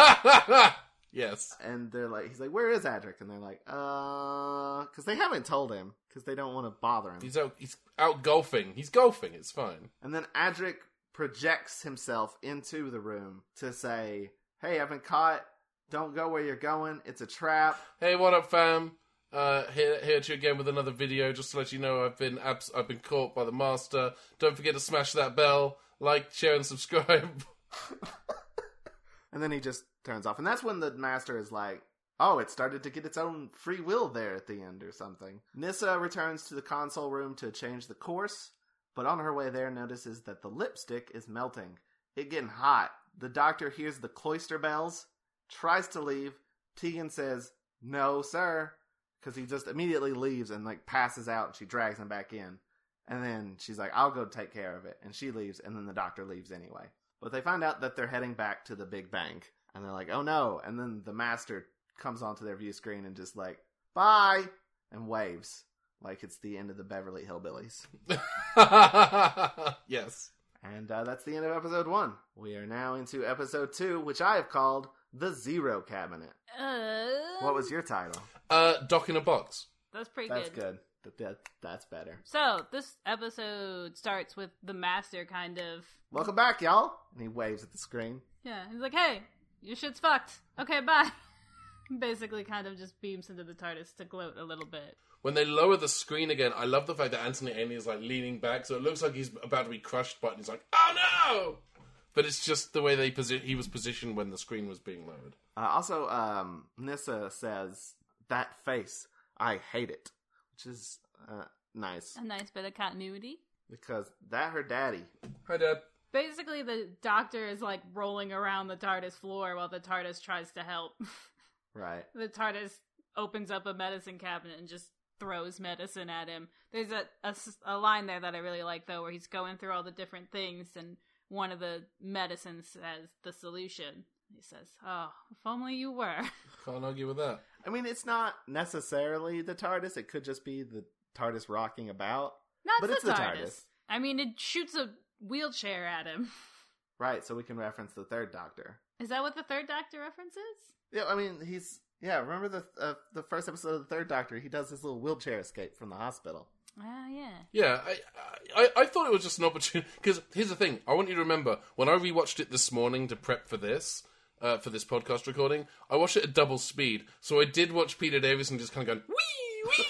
Yes. And they're like, he's like, where is Adric? And they're like, uh, because they haven't told him because they don't want to bother him. He's out, he's out golfing. He's golfing. It's fine. And then Adric projects himself into the room to say, hey, I've been caught. Don't go where you're going. It's a trap. Hey, what up, fam? Uh, here, here at you again with another video, just to let you know I've been abs- I've been caught by the master. Don't forget to smash that bell, like, share, and subscribe. And then he just turns off, and that's when the master is like, "Oh, it started to get its own free will there at the end, or something." Nyssa returns to the console room to change the course, but on her way there, notices that the lipstick is melting. It getting hot. The Doctor hears the cloister bells, tries to leave. Tegan says, "No, sir." Because he just immediately leaves and, like, passes out, and she drags him back in. And then she's like, I'll go take care of it. And she leaves, and then the Doctor leaves anyway. But they find out that they're heading back to the Big Bang. And they're like, oh no. And then the Master comes onto their view screen and just like, bye! And waves. Like it's the end of the Beverly Hillbillies. Yes. And uh, that's the end of episode one. We are now into episode two, which I have called The Zero Cabinet. Uh, What was your title? Uh, Doc in a Box. That's pretty That's good. good. That, that, that's better. So, this episode starts with the Master kind of... Welcome back, y'all. And he waves at the screen. Yeah, he's like, hey, your shit's fucked. Okay, bye. Basically kind of just beams into the TARDIS to gloat a little bit. When they lower the screen again, I love the fact that Anthony Ainley is like leaning back, so it looks like he's about to be crushed, but he's like, oh no! but it's just the way they posi- he was positioned when the screen was being lowered. Uh, also, um, Nyssa says, "That face, I hate it," which is uh, nice A nice bit of continuity. because that her daddy. Hi, Dad. Basically, the doctor is like rolling around the TARDIS floor while the TARDIS tries to help. Right. The TARDIS opens up a medicine cabinet and just throws medicine at him. There's a, a, a line there that I really like, though, where he's going through all the different things, and one of the medicines says the solution. He says, "Oh, if only you were." Can't argue with that. I mean, it's not necessarily the TARDIS. It could just be the TARDIS rocking about. No, it's But the it's the TARDIS. TARDIS. I mean, it shoots a wheelchair at him. Right, so we can reference the third Doctor. Is that what the third Doctor reference is? Yeah, I mean, he's... Yeah, remember the uh, the first episode of the third Doctor? He does this little wheelchair escape from the hospital. Ah, yeah. Yeah, I, I, I thought it was just an opportunity. Because here's the thing: I want you to remember when I rewatched it this morning to prep for this, uh, for this podcast recording. I watched it at double speed, so I did watch Peter Davison just kind of going wee wee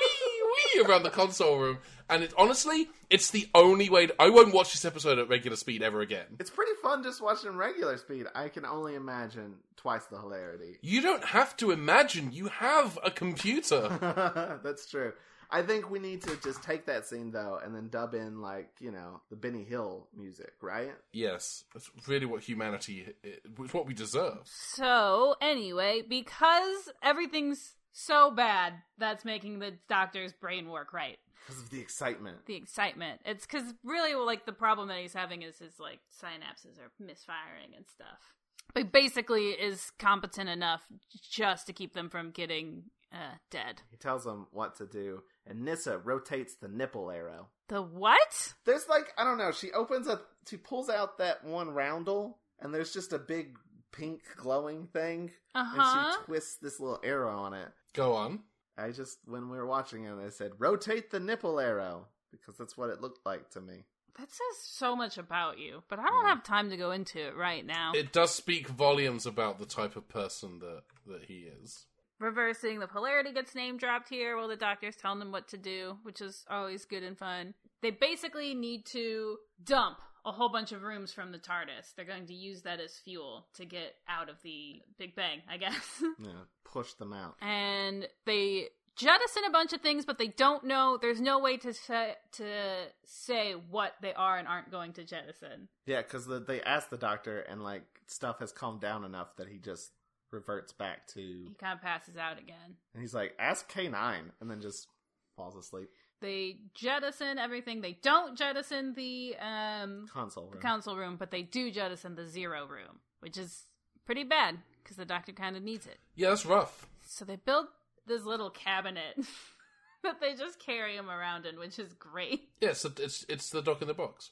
wee wee around the console room. And it honestly, it's the only way. To, I won't watch this episode at regular speed ever again. It's pretty fun just watching regular speed. I can only imagine twice the hilarity. You don't have to imagine. You have a computer. That's true. I think we need to just take that scene, though, and then dub in, like, you know, the Benny Hill music, right? Yes, that's really what humanity, it's what we deserve. So, anyway, because everything's so bad, that's making the Doctor's brain work right. Because of the excitement. The excitement. It's because really, like, the problem that he's having is his, like, synapses are misfiring and stuff. But basically is competent enough just to keep them from getting uh, dead. He tells them what to do, and Nyssa rotates the nipple arrow. The what? There's, like, I don't know, she opens up, she pulls out that one roundel, and there's just a big pink glowing thing, Uh-huh. and she twists this little arrow on it. Go on. I just, when we were watching it, I said, rotate the nipple arrow, because that's what it looked like to me. That says so much about you, but I don't Yeah. have time to go into it right now. It does speak volumes about the type of person that, that he is. Reversing the polarity gets name dropped here while the Doctor's telling them what to do, which is always good and fun. They basically need to dump a whole bunch of rooms from the TARDIS. They're going to use that as fuel to get out of the Big Bang, I guess. Yeah, push them out. And they jettison a bunch of things, but they don't know. There's no way to say, to say what they are and aren't going to jettison. Yeah, because the, they asked the Doctor, and, like, stuff has calmed down enough that he just reverts back to... He kind of passes out again. And he's like, ask K nine, and then just falls asleep. They jettison everything. They don't jettison the um Console room. the council room, but they do jettison the zero room, which is pretty bad because the Doctor kind of needs it. Yeah, that's rough. So they build this little cabinet that they just carry him around in, which is great. Yeah, so it's it's the dock in the box.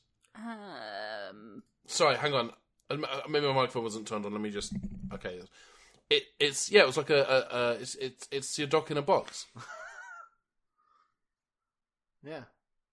Um, Sorry, hang on. Um, uh, Maybe my microphone wasn't turned on. Let me just. Okay, it it's yeah. It was like a, a, a it's it's it's your dock in a box. Yeah.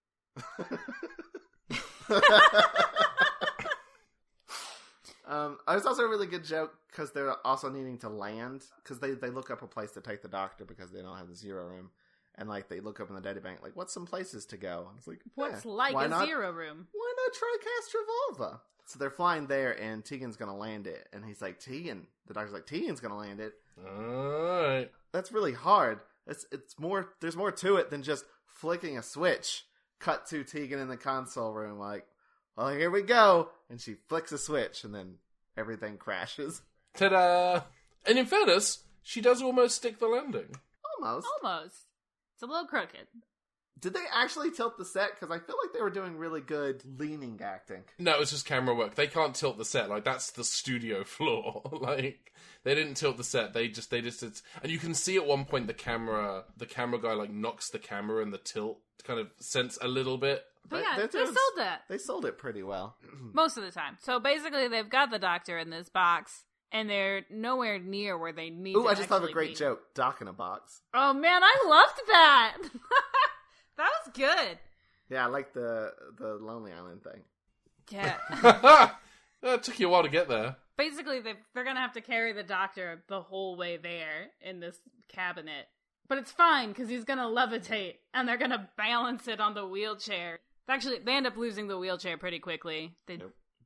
um, it's also a really good joke because they're also needing to land because they, they look up a place to take the Doctor because they don't have the zero room. And, like, they look up in the data bank, like, what's some places to go? And it's like, what's yeah, like why a not, zero room? Why not try Castrovalva? So they're flying there, and Tegan's going to land it. And he's like, Tegan. The Doctor's like, Tegan's going to land it. Alright. That's really hard. It's it's more. There's more to it than just flicking a switch. Cut to Tegan in the console room, like, well, here we go, and she flicks a switch, and then everything crashes. Ta-da! And in fairness, she does almost stick the landing. Almost. Almost. It's a little crooked. Did they actually tilt the set? Because I feel like they were doing really good leaning acting. No, it's just camera work. They can't tilt the set. Like, that's the studio floor. Like, they didn't tilt the set. They just, they just, it's, and you can see at one point the camera, the camera guy, like, knocks the camera in the tilt kind of sense a little bit. But They- yeah, they're they doing- sold that They sold it pretty well. most of the time. So basically, they've got the Doctor in this box, and they're nowhere near where they need Ooh, to I just thought of a actually great be. joke. Doc in a box. Oh man, I loved that. That was good. Yeah, I like the the Lonely Island thing. Yeah. It took you a while to get there. Basically, they they're gonna have to carry the Doctor the whole way there in this cabinet, but it's fine because he's gonna levitate, and they're gonna balance it on the wheelchair. Actually, they end up losing the wheelchair pretty quickly. They Yep.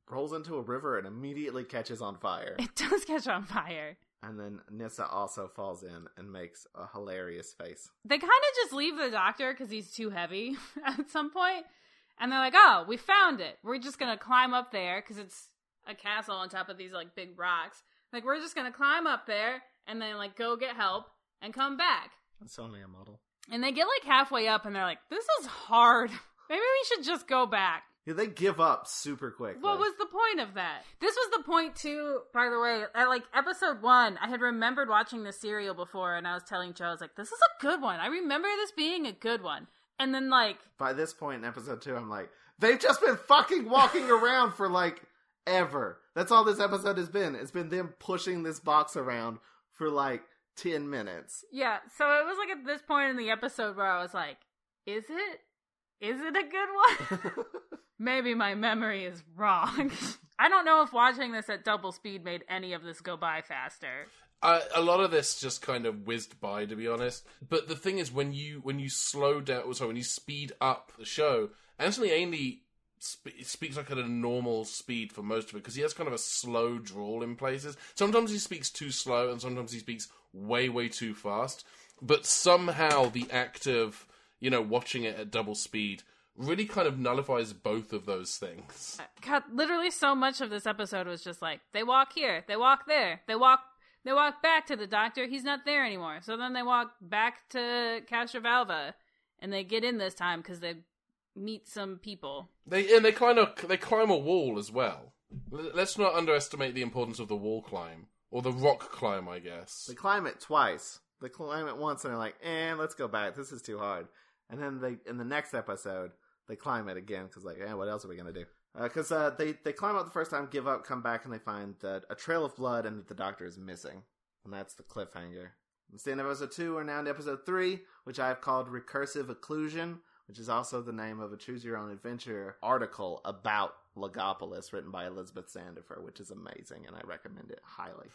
rolls into a river and immediately catches on fire. It does catch on fire. And then Nyssa also falls in and makes a hilarious face. They kind of just leave the doctor because he's too heavy at some point. And they're like, oh, we found it. We're just going to climb up there because it's a castle on top of these, like, big rocks. Like, we're just going to climb up there and then, like, go get help and come back. That's only a model. And they get, like, halfway up and they're like, this is hard. Maybe we should just go back. Yeah, they give up super quick. What was the point of that? This was the point, too, by the way. At, like, episode one, I had remembered watching this serial before, and I was telling Joe, I was like, this is a good one. I remember this being a good one. And then, like... By this point in episode two, I'm like, they've just been fucking walking around for, like, ever. That's all this episode has been. It's been them pushing this box around for, like, ten minutes. Yeah, so it was, like, at this point in the episode where I was like, is it? Is it a good one? Maybe my memory is wrong. I don't know if watching this at double speed made any of this go by faster. Uh, a lot of this just kind of whizzed by, to be honest. But the thing is, when you when you slow down, sorry, when you speed up the show, Anthony Ainley sp- speaks like at a normal speed for most of it, because he has kind of a slow drawl in places. Sometimes he speaks too slow, and sometimes he speaks way, way too fast. But somehow the act of, you know, watching it at double speed really kind of nullifies both of those things. God, literally so much of this episode was just like, they walk here, they walk there, they walk they walk back to the doctor, he's not there anymore. So then they walk back to Castrovalva, and they get in this time because they meet some people. They and they kind of they climb a wall as well. Let's not underestimate the importance of the wall climb, or the rock climb, I guess. They climb it twice. They climb it once and they're like, eh, let's go back. This is too hard. And then they, in the next episode, they climb it again because, like, eh, what else are we going to do? Because uh, uh, they, they climb up the first time, give up, come back, and they find uh, a trail of blood and that the doctor is missing. And that's the cliffhanger. It's the end of episode two. We're now in episode three, which I have called Recursive Occlusion, which is also the name of a Choose Your Own Adventure article about Logopolis written by Elizabeth Sandifer, which is amazing, and I recommend it highly.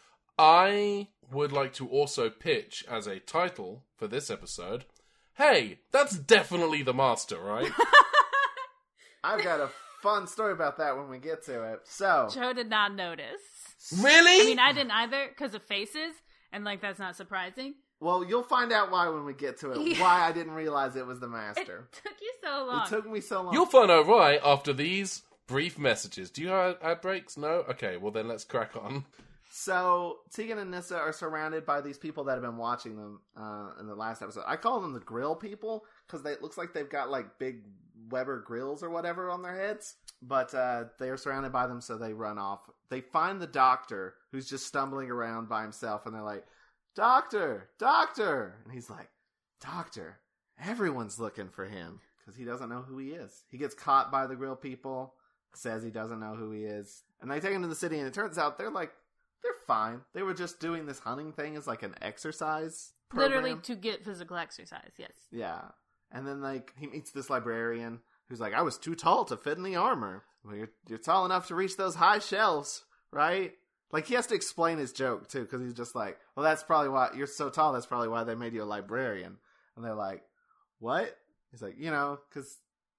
I would like to also pitch as a title for this episode, hey, that's definitely the Master, right? I've got a fun story about that when we get to it. So, Joe did not notice. Really? I mean, I didn't either, because of faces, and, like, that's not surprising. Well, you'll find out why when we get to it, Yeah. why I didn't realize it was the Master. It took you so long. It took me so long. You'll find out right after these brief messages. Do you have ad breaks? No? Okay, well then let's crack on. So, Tegan and Nyssa are surrounded by these people that have been watching them uh, in the last episode. I call them the grill people, because it looks like they've got, like, big Weber grills or whatever on their heads. But uh, they are surrounded by them, so they run off. They find the doctor, who's just stumbling around by himself, and they're like, Doctor! Doctor! And he's like, Doctor, everyone's looking for him, because he doesn't know who he is. He gets caught by the grill people, says he doesn't know who he is. And they take him to the city, and it turns out they're like, they're fine. They were just doing this hunting thing as like an exercise program. Literally to get physical exercise, yes. Yeah. And then like he meets this librarian who's like, I was too tall to fit in the armor. Well, you're, you're tall enough to reach those high shelves, right? Like he has to explain his joke too, because he's just like, well, that's probably why you're so tall. That's probably why they made you a librarian. And they're like, what? He's like, you know, because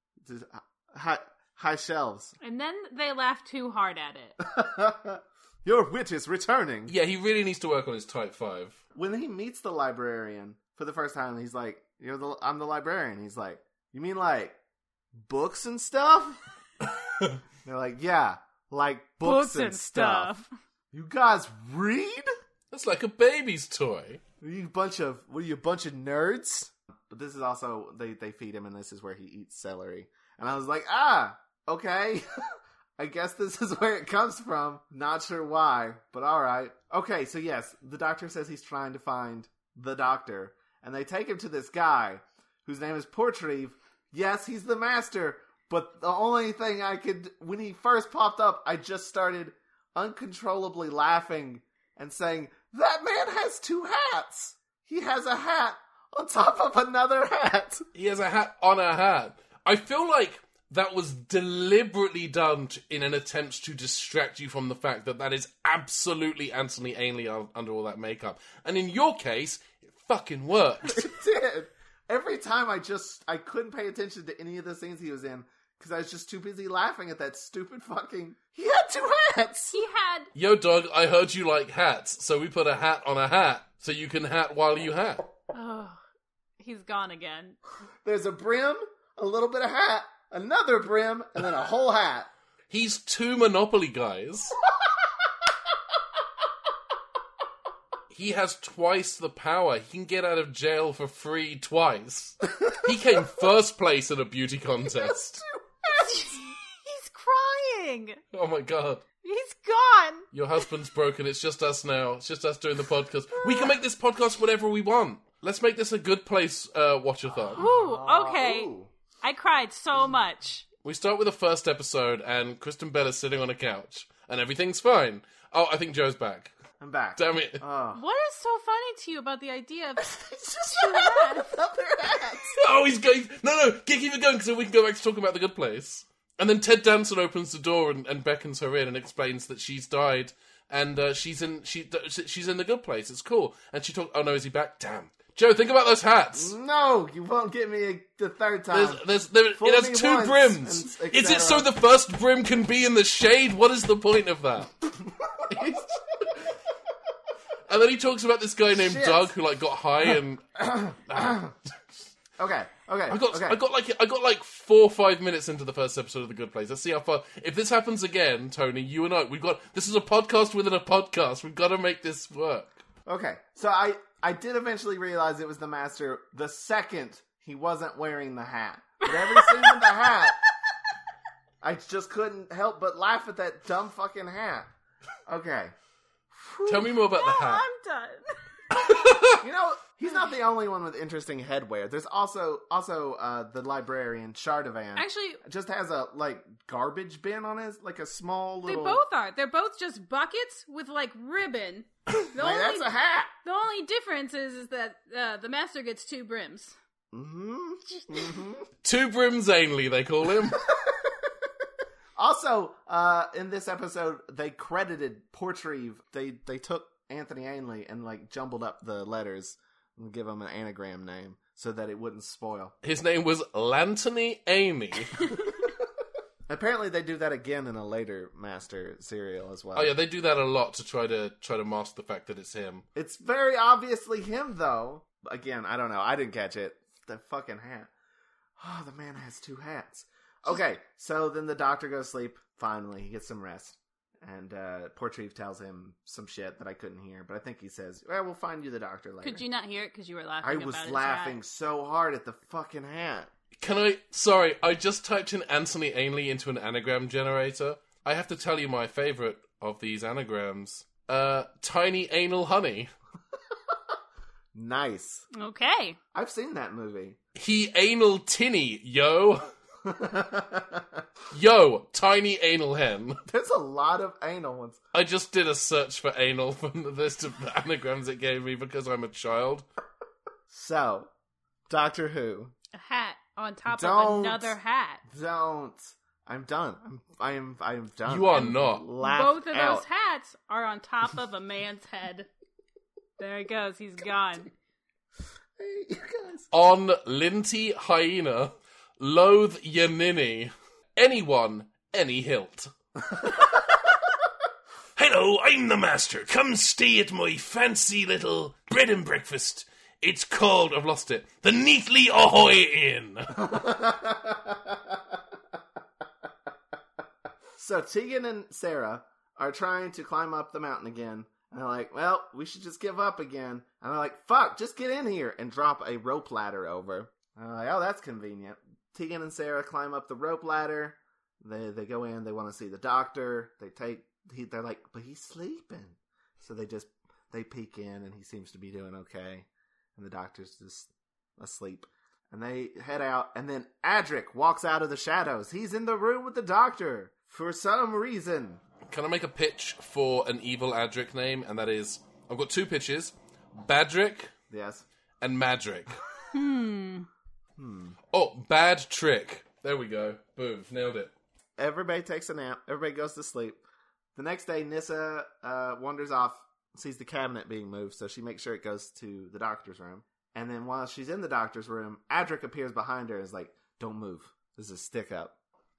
high, high shelves. And then they laugh too hard at it. Your wit is returning. Yeah, he really needs to work on his type five. When he meets the librarian for the first time, he's like, "You're the I'm the librarian." He's like, "You mean like books and stuff?" They're like, "Yeah, like books, Books and, and stuff. stuff. You guys read? That's like a baby's toy. Are you a bunch of what are you a bunch of nerds?" But this is also they they feed him, and this is where he eats celery. And I was like, "Ah, okay." I guess this is where it comes from. Not sure why, but alright. Okay, so yes, the doctor says he's trying to find the doctor. And they take him to this guy, whose name is Portreeve. Yes, he's the Master, but the only thing I could... When he first popped up, I just started uncontrollably laughing and saying, that man has two hats! He has a hat on top of another hat! He has a hat on a hat. I feel like that was deliberately done to, in an attempt to distract you from the fact that that is absolutely Anthony Ainley under all that makeup. And in your case, it fucking worked. It did. Every time I just, I couldn't pay attention to any of the scenes he was in Because I was just too busy laughing at that stupid fucking... He had two hats! He had... Yo, dog, I heard you like hats, so we put a hat on a hat, so you can hat while you hat. Oh, he's gone again. There's a brim, a little bit of hat, another brim, and then a whole hat. He's two Monopoly guys. He has twice the power. He can get out of jail for free twice. He came first place in a beauty contest. He's crying. Oh my god. He's gone. Your husband's broken. It's just us now. It's just us doing the podcast. We can make this podcast whatever we want. Let's make this a good place uh, watch-a-thon. Ooh, okay. Ooh. I cried so much. We start with the first episode, and Kristen Bell is sitting on a couch, and everything's fine. Oh, I think Joe's back. I'm back. Damn it. Oh. What is so funny to you about the idea of... It's just another hat. Oh, he's going... No, no, keep it going, so we can go back to talking about the good place. And then Ted Danson opens the door and, and beckons her in and explains that she's died, and uh, she's in she she's in the good place. It's cool. And she talks... Oh, no, is he back? Damn. Joe, think about those hats. No, you won't get me a, the third time. There's, there's, there, Fool it has me two once, brims. and et Is it so cetera. the first brim can be in the shade? What is the point of that? And then he talks about this guy named Shit. Doug who like got high and Okay, okay, I got okay. I got like I got like four or five minutes into the first episode of The Good Place. Let's see how far. If this happens again, Tony, you and I, we've got this is a podcast within a podcast. We've got to make this work. Okay, so I, I did eventually realize it was the Master the second he wasn't wearing the hat. But every scene with the hat, I just couldn't help but laugh at that dumb fucking hat. Okay. Tell me more about No, the hat. I'm done. You know, he's not the only one with interesting headwear. There's also also uh, the librarian, Chardivan. Actually, just has a, like, garbage bin on his, like a small they little... both are. They're both just buckets with, like, ribbon. The, Like, only, that's a hat! the only difference is, is that uh, the Master gets two brims. Mm-hmm. Mm-hmm. Two brims Ainley, they call him. Also, uh, in this episode, they credited Portreeve. They they took Anthony Ainley and like jumbled up the letters and give him an anagram name so that it wouldn't spoil. His name was Lantony Amy. Apparently, they do that again in a later Master serial as well. Oh yeah, they do that a lot to try to try to mask the fact that it's him. It's very obviously him, though. Again, I don't know. I didn't catch it. The fucking hat. Oh, the man has two hats. Okay, so then the doctor goes to sleep. Finally, he gets some rest. And uh, Portreeve tells him some shit that I couldn't hear. But I think he says, well, we'll find you the doctor later. Could you not hear it because you were laughing I about was his laughing hat? so hard at the fucking hat. Can I... Sorry, I just typed in Anthony Ainley into an anagram generator. I have to tell you my favourite of these anagrams. Uh, Tiny Anal Honey. Nice. Okay. I've seen that movie. He anal tinny, yo. Yo, tiny anal hen. There's a lot of anal ones. I just did a search for anal from the list of the anagrams it gave me because I'm a child. So, Doctor Who. A hat on top Don't. of another hat. Don't. I'm done. I'm. I am. I am done. You are not. Laughed Both of out. those hats are on top of a man's head. There he goes. He's gone. Hey, you guys. On Linty Hyena, loathe ya ninny. Anyone, any hilt. Hello, I'm the master. Come stay at my fancy little bread and breakfast. It's called, I've lost it, the Neatly Ahoy Inn. So Tegan and Sarah are trying to climb up the mountain again. And they're like, well, we should just give up again. And they're like, fuck, just get in here and drop a rope ladder over. And they're like, oh, that's convenient. Tegan and Sarah climb up the rope ladder. They they go in. They want to see the doctor. They take. He, they're like, but he's sleeping. So they just they peek in, and he seems to be doing okay. And the doctor's just asleep. And they head out. And then Adric walks out of the shadows. He's in the room with the doctor for some reason. Can I make a pitch for an evil Adric name? And that is, I've got two pitches. Badric Yes. and Madric. Hmm. Hmm. Oh, Bad Trick. There we go. Boom. Nailed it. Everybody takes a nap. Everybody goes to sleep. The next day, Nyssa uh, wanders off, sees the cabinet being moved, so she makes sure it goes to the doctor's room. And then while she's in the doctor's room, Adric appears behind her and is like, don't move. This is a stick-up.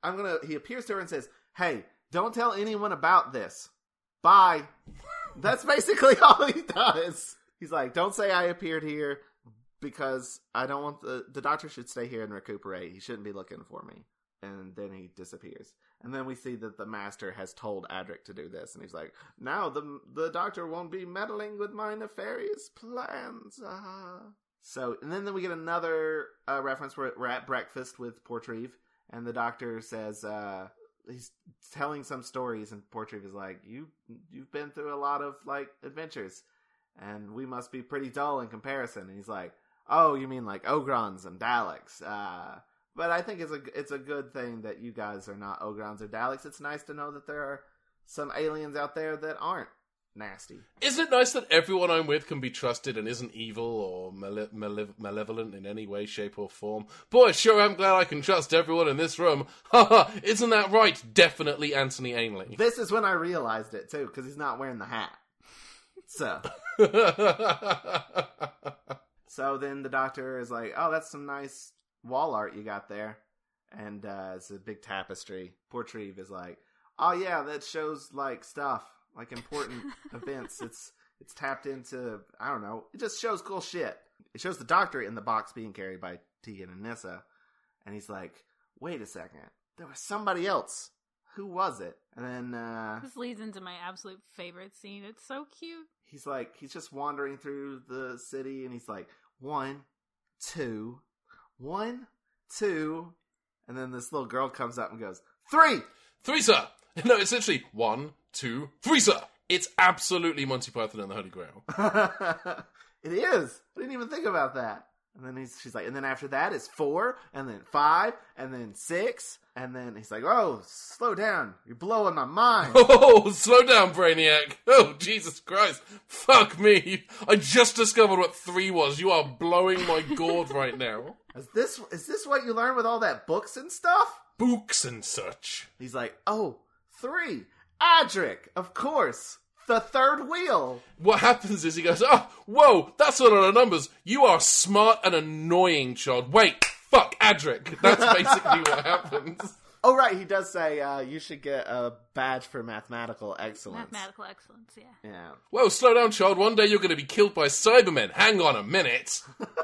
I'm gonna, he appears to her and says, hey, don't tell anyone about this. Bye. That's basically all he does. He's like, don't say I appeared here because I don't want the, the doctor should stay here and recuperate. He shouldn't be looking for me. And then he disappears. And then we see that the master has told Adric to do this. And he's like, now the the doctor won't be meddling with my nefarious plans. Ah. So, and then, then we get another uh, reference where we're at breakfast with Portreeve. And the doctor says, uh, he's telling some stories. And Portreeve is like, you, you've been through a lot of, like, adventures. And we must be pretty dull in comparison. And he's like, oh, you mean like Ogrons and Daleks. Uh... But I think it's a, it's a good thing that you guys are not Ogrons or Daleks. It's nice to know that there are some aliens out there that aren't nasty. Isn't it nice that everyone I'm with can be trusted and isn't evil or male- male- malevolent in any way, shape, or form? Boy, sure am glad I can trust everyone in this room. Haha, isn't that right? Definitely Anthony Ainley. This is when I realized it, too, because he's not wearing the hat. So... So then the doctor is like, oh, that's some nice wall art you got there. And uh, it's a big tapestry. Portreeve is like, oh, yeah, that shows, like, stuff. Like, important events. It's it's tapped into, I don't know. It just shows cool shit. It shows the doctor in the box being carried by Tegan and Nyssa. And he's like, wait a second. There was somebody else. Who was it? And then... Uh, this leads into my absolute favorite scene. It's so cute. He's like, he's just wandering through the city, and he's like, one, two, one, two, and then this little girl comes up and goes, three! Three, sir! No, it's literally one, two, three, sir! It's absolutely Monty Python and the Holy Grail. It is! I didn't even think about that. And then he's, she's like, and then after that is four, and then five, and then six, and then he's like, oh, slow down. You're blowing my mind. Oh, slow down, Brainiac. Oh, Jesus Christ. Fuck me. I just discovered what three was. You are blowing my gourd right now. Is this, is this what you learned with all that books and stuff? Books and such. He's like, oh, three. Adric, of course. The third wheel. What happens is he goes, oh, whoa, that's a lot of numbers. You are smart and annoying, child. Wait, fuck, Adric. That's basically what happens. Oh, right, he does say uh, you should get a badge for mathematical excellence. Mathematical excellence, yeah. Yeah. Whoa, slow down, child. One day you're going to be killed by Cybermen. Hang on a minute.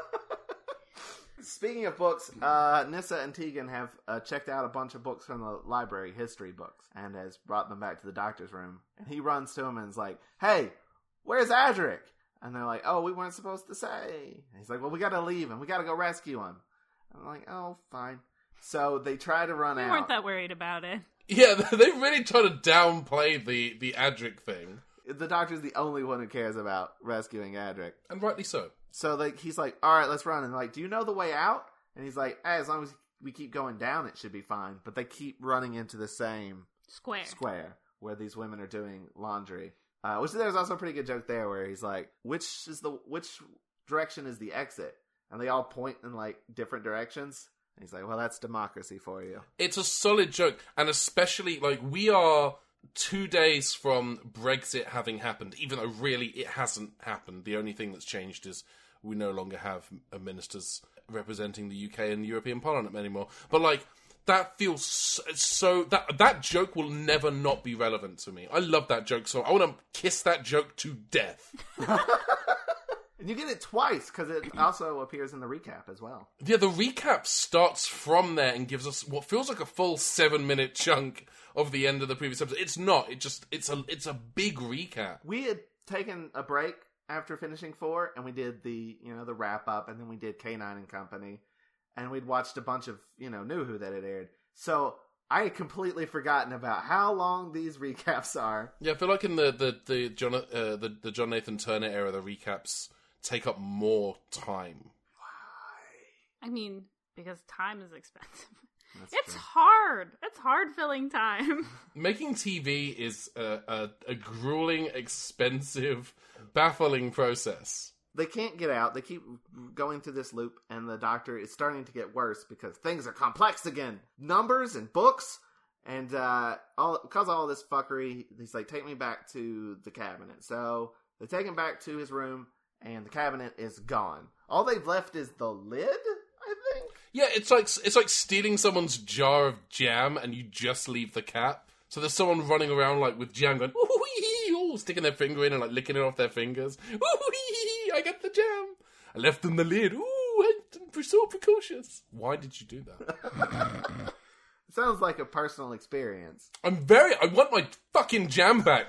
Speaking of books, uh, Nyssa and Tegan have uh, checked out a bunch of books from the library, history books, and has brought them back to the doctor's room. And he runs to him and is like, hey, where's Adric? And they're like, oh, we weren't supposed to say. And he's like, well, we gotta leave him. We gotta go rescue him. And I'm like, oh, fine. So they try to run we out. We weren't that worried about it. Yeah, they really try to downplay the, the Adric thing. The doctor's the only one who cares about rescuing Adric. And rightly so. So like he's like, all right, let's run. And like, do you know the way out? And he's like, hey, as long as we keep going down, it should be fine. But they keep running into the same square square where these women are doing laundry. Uh, which there's also a pretty good joke there where he's like, which is the which direction is the exit? And they all point in like different directions. And he's like, well, that's democracy for you. It's a solid joke, and especially like we are two days from Brexit having happened, even though really it hasn't happened. The only thing that's changed is we no longer have ministers representing the U K in the European Parliament anymore. But like that feels so, so that that joke will never not be relevant to me. I love that joke, so I want to kiss that joke to death. And you get it twice, because it also appears in the recap as well. Yeah, the recap starts from there and gives us what feels like a full seven-minute chunk of the end of the previous episode. It's not. It just it's a it's a big recap. We had taken a break after finishing four, and we did the you know the wrap up, and then we did K nine and Company, and we'd watched a bunch of you know New Who that had aired. So I had completely forgotten about how long these recaps are. Yeah, I feel like in the the the John uh, the the John Nathan Turner era, the recaps take up more time. Why? I mean, because time is expensive. That's it's true. hard. It's hard filling time. Making T V is a, a, a grueling, expensive, baffling process. They can't get out. They keep going through this loop, and the doctor is starting to get worse because things are complex again. Numbers and books, and uh, all because of all this fuckery, he's like, take me back to the cabinet. So they take him back to his room, and the cabinet is gone. All they've left is the lid, I think. Yeah, it's like it's like stealing someone's jar of jam and you just leave the cap. So there's someone running around like with jam going, ooh, hee, hee, sticking their finger in and like licking it off their fingers. Ooh, hee, hee, I got the jam. I left in the lid. Ooh, I'm so precocious. Why did you do that? It sounds like a personal experience. I'm very... I want my fucking jam back.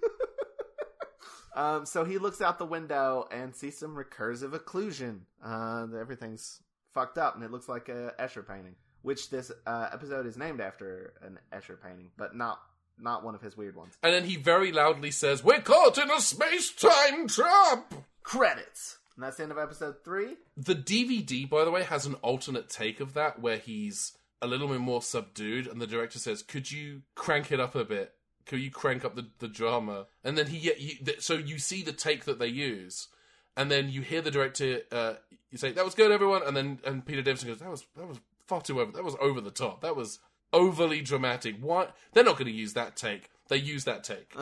um, so he looks out the window and sees some recursive occlusion. Uh, everything's fucked up and it looks like a Escher painting. Which this uh, episode is named after an Escher painting, but not not one of his weird ones. And then he very loudly says, "We're caught in a space-time trap!" Credits. And that's the end of episode three. The D V D, by the way, has an alternate take of that, where he's a little bit more subdued, and the director says, "Could you crank it up a bit? Could you crank up the, the drama?" And then he, he th- so you see the take that they use, and then you hear the director, uh, you say, "That was good, everyone," and then and Peter Davison goes, "That was that was far too over. That was over the top. That was overly dramatic. Why? They're not going to use that take. They use that take."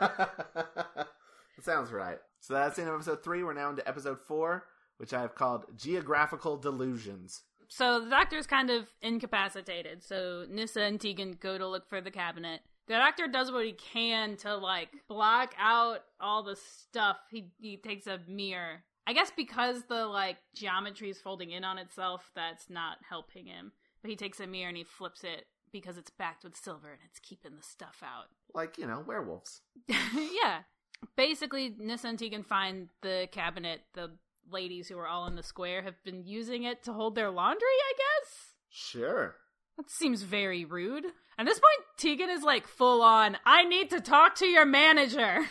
It sounds right. So that's the end of episode three. We're now into episode four, which I have called Geographical Delusions. So the doctor's kind of incapacitated, so Nyssa and Tegan go to look for the cabinet. The doctor does what he can to, like, block out all the stuff. He he takes a mirror. I guess because the, like, geometry is folding in on itself, that's not helping him. But he takes a mirror and he flips it because it's backed with silver and it's keeping the stuff out. Like, you know, werewolves. Yeah. Basically, Nyssa and Tegan find the cabinet. The ladies who are all in the square have been using it to hold their laundry, I guess? Sure. That seems very rude. At this point, Tegan is like full on, "I need to talk to your manager."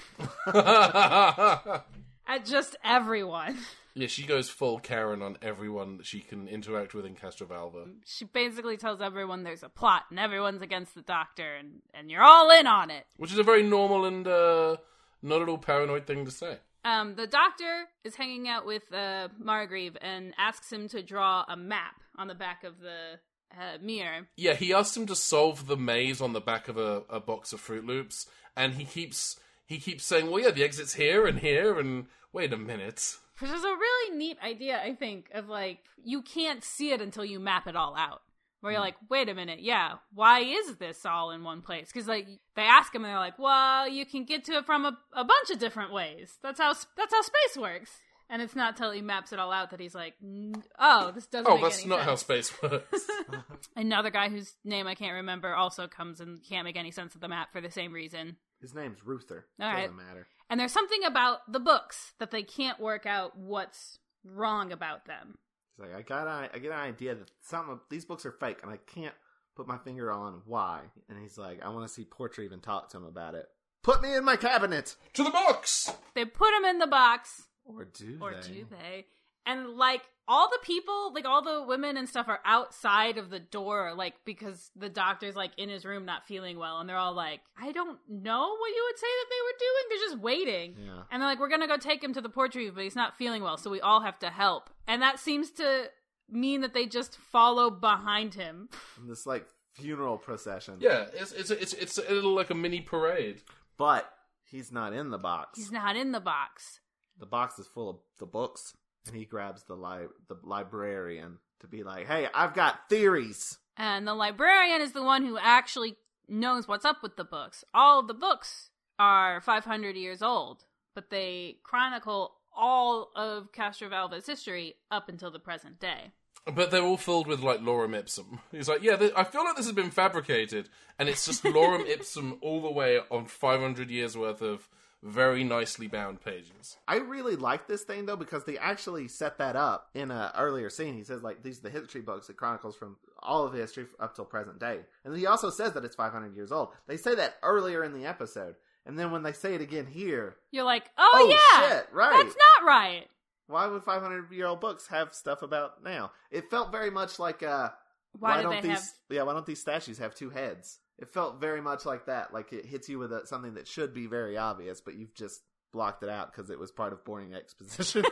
At just everyone. Yeah, she goes full Karen on everyone that she can interact with in Castrovalva. She basically tells everyone there's a plot and everyone's against the doctor and, and you're all in on it. Which is a very normal and uh, not at all paranoid thing to say. Um, the doctor is hanging out with uh, Margrave and asks him to draw a map on the back of the uh, mirror. Yeah, he asks him to solve the maze on the back of a, a box of Fruit Loops, and he keeps he keeps saying, "Well, yeah, the exit's here and here," and wait a minute. Which is a really neat idea, I think, of like, you can't see it until you map it all out. Where you're like, wait a minute, yeah, why is this all in one place? Because, like, they ask him and they're like, well, you can get to it from a, a bunch of different ways. That's how that's how space works. And it's not till he maps it all out that he's like, oh, this doesn't oh, make any sense. Oh, that's not how space works. Another guy whose name I can't remember also comes and can't make any sense of the map for the same reason. His name's Ruther. All right. Doesn't matter. And there's something about the books that they can't work out what's wrong about them. It's like, I got a, I get an idea that some of these books are fake, and I can't put my finger on why. And he's like, I want to see Portra even talk to him about it. Put me in my cabinet! To the box! They put him in the box. Or do Or they? do they? And, like, all the people, like, all the women and stuff are outside of the door, like, because the doctor's, like, in his room not feeling well. And they're all like, I don't know what you would say that they were doing. They're just waiting. Yeah. And they're like, we're going to go take him to the portrait, but he's not feeling well, so we all have to help. And that seems to mean that they just follow behind him. In this, like, funeral procession. Yeah, it's it's it's, it's a little like a mini parade. But he's not in the box. He's not in the box. The box is full of the books. And he grabs the li- the librarian to be like, hey, I've got theories. And the librarian is the one who actually knows what's up with the books. All of the books are five hundred years old, but they chronicle all of Castrovalva's history up until the present day. But they're all filled with, like, lorem ipsum. He's like, yeah, th- I feel like this has been fabricated, and it's just lorem ipsum all the way on five hundred years worth of very nicely bound pages. I really like this thing, though, because they actually set that up in an earlier scene. He says, like, these are the history books that chronicles from all of history up till present day. And he also says that it's five hundred years old. They say that earlier in the episode. And then when they say it again here... You're like, oh, oh yeah! shit, right. That's not right! Why would five hundred year old books have stuff about now? It felt very much like, uh... Why, why do don't they these, have... Yeah, why don't these statues have two heads? It felt very much like that. Like it hits you with a, something that should be very obvious, but you've just blocked it out because it was part of boring exposition.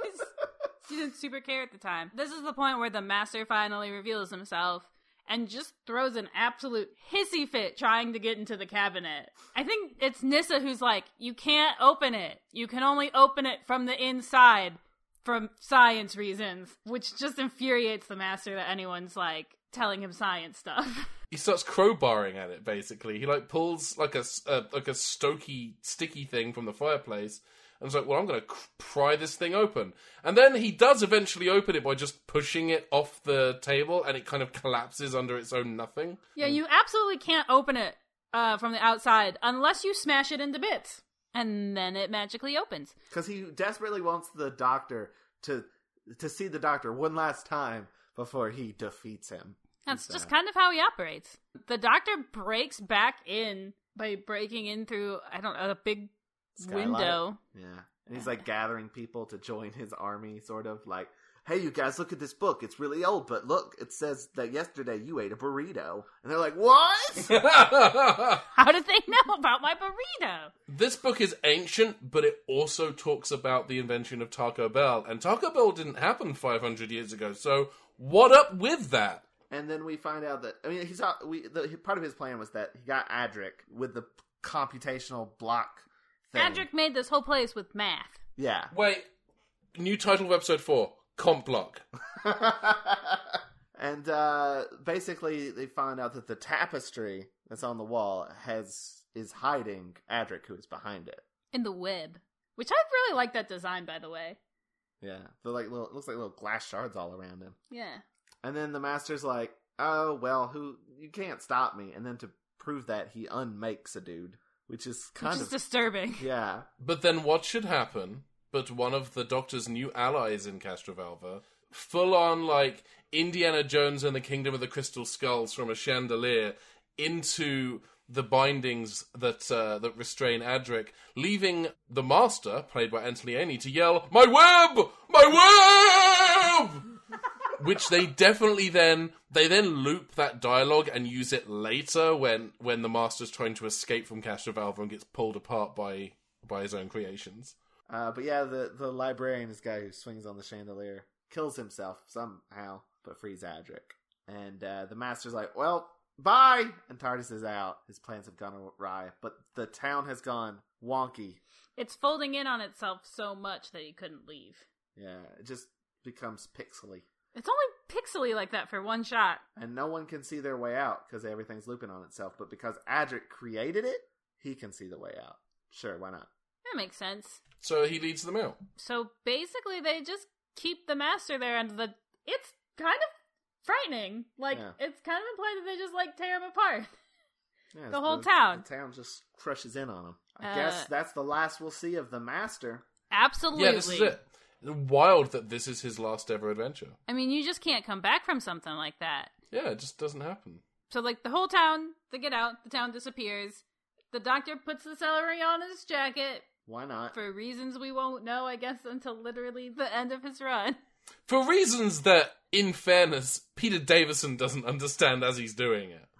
She didn't super care at the time. This is the point where the master finally reveals himself and just throws an absolute hissy fit trying to get into the cabinet. I think it's Nyssa who's like, you can't open it. You can only open it from the inside. from science reasons, which just infuriates the Master that anyone's, like, telling him science stuff. He starts crowbarring at it, basically. He, like, pulls, like, a, a, like a stoky, sticky thing from the fireplace, and is like, well, I'm going to cr- pry this thing open. And then he does eventually open it by just pushing it off the table, and it kind of collapses under its own nothing. Yeah, you absolutely can't open it uh, from the outside unless you smash it into bits. And then it magically opens. Because he desperately wants the Doctor to to see the Doctor one last time before he defeats him. That's He's, just uh, kind of how he operates. The Doctor breaks back in by breaking in through, I don't know, a big Skylight. window. Yeah. And he's like gathering people to join his army, sort of like, hey, you guys, look at this book. It's really old, but look, it says that yesterday you ate a burrito. And they're like, what? How did they know about my burrito? This book is ancient, but it also talks about the invention of Taco Bell. And Taco Bell didn't happen five hundred years ago, so what up with that? And then we find out that, I mean, he's not, we, the, part of his plan was that he got Adric with the computational block thing. Adric made this whole place with math. Yeah. Wait, new title of episode four, Comp Block. And uh, basically, they find out that the tapestry that's on the wall has is hiding Adric, who is behind it. In the web. Which I really like that design, by the way. Yeah, they're like little, it looks like little glass shards all around him. Yeah. And then the Master's like, "Oh well, who you can't stop me." And then to prove that, he unmakes a dude, which is kind Which of is disturbing. yeah. But then what should happen? But one of the Doctor's new allies in Castrovalva, full on like Indiana Jones and the Kingdom of the Crystal Skulls from a chandelier into the bindings that uh, that restrain Adric, leaving the Master, played by Anthony Aney, to yell, "My web! My web!" Which they definitely then they then loop that dialogue and use it later when when the Master's trying to escape from Castrovalva and gets pulled apart by by his own creations. Uh, but yeah, the the librarian, this guy who swings on the chandelier, kills himself somehow, but frees Adric. And uh, the Master's like, "Well, bye!" And TARDIS is out. His plans have gone awry, but the town has gone wonky. It's folding in on itself so much that he couldn't leave. Yeah, it just becomes pixely. It's only pixely like that for one shot. And no one can see their way out because everything's looping on itself. But because Adric created it, he can see the way out. Sure, why not? That makes sense. So he leads them out. So basically they just keep the Master there, and the it's kind of frightening. Like, Yeah. it's kind of implied that they just, like, tear him apart. Yeah, The whole town. The town just crushes in on him. I Uh, guess that's the last we'll see of the Master. Absolutely. Yeah, this is it. Wild that this is his last ever adventure. I mean, you just can't come back from something like that. Yeah, it just doesn't happen. So, like, the whole town, they get out, the town disappears. The Doctor puts the celery on his jacket Why not? for reasons we won't know, I guess, until literally the end of his run. For reasons that, in fairness, Peter Davison doesn't understand as he's doing it.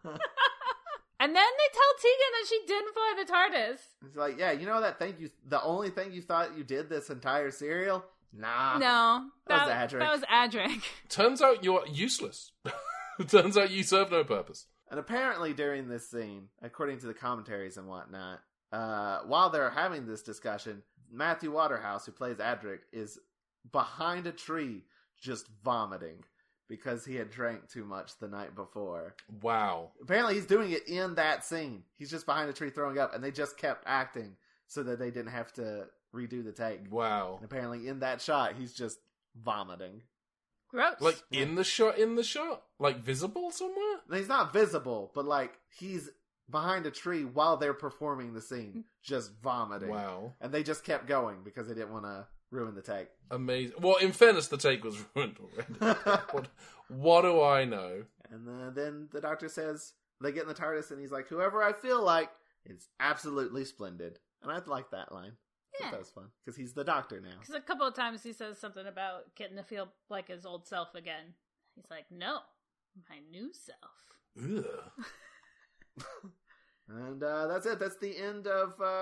And then they tell Tegan that she didn't fly the TARDIS. It's like, yeah, you know that thing you, the only thing you thought you did this entire serial? Nah. No. That was Adric. That was Adric. Turns out you're useless. Turns out you serve no purpose. And apparently during this scene, according to the commentaries and whatnot, uh, while they're having this discussion, Matthew Waterhouse, who plays Adric, is behind a tree just vomiting because he had drank too much the night before. Wow. Apparently he's doing it in that scene. He's just behind a tree throwing up, and they just kept acting so that they didn't have to redo the take. Wow. And apparently in that shot, he's just vomiting. Gross. Like, in the shot, in the shot? Like, visible somewhere? And he's not visible, but like, he's behind a tree while they're performing the scene, just vomiting. Wow. And they just kept going because they didn't want to ruin the take. Amazing. Well, in fairness, the take was ruined already. what, what do I know? And uh, then the Doctor says, they get in the TARDIS, and he's like, whoever I feel like is absolutely splendid. And I like that line. I Yeah. thought that was fun. Because he's the Doctor now. Because a couple of times he says something about getting to feel like his old self again. He's like, no, my new self. Ugh. And uh, that's it. That's the end of uh,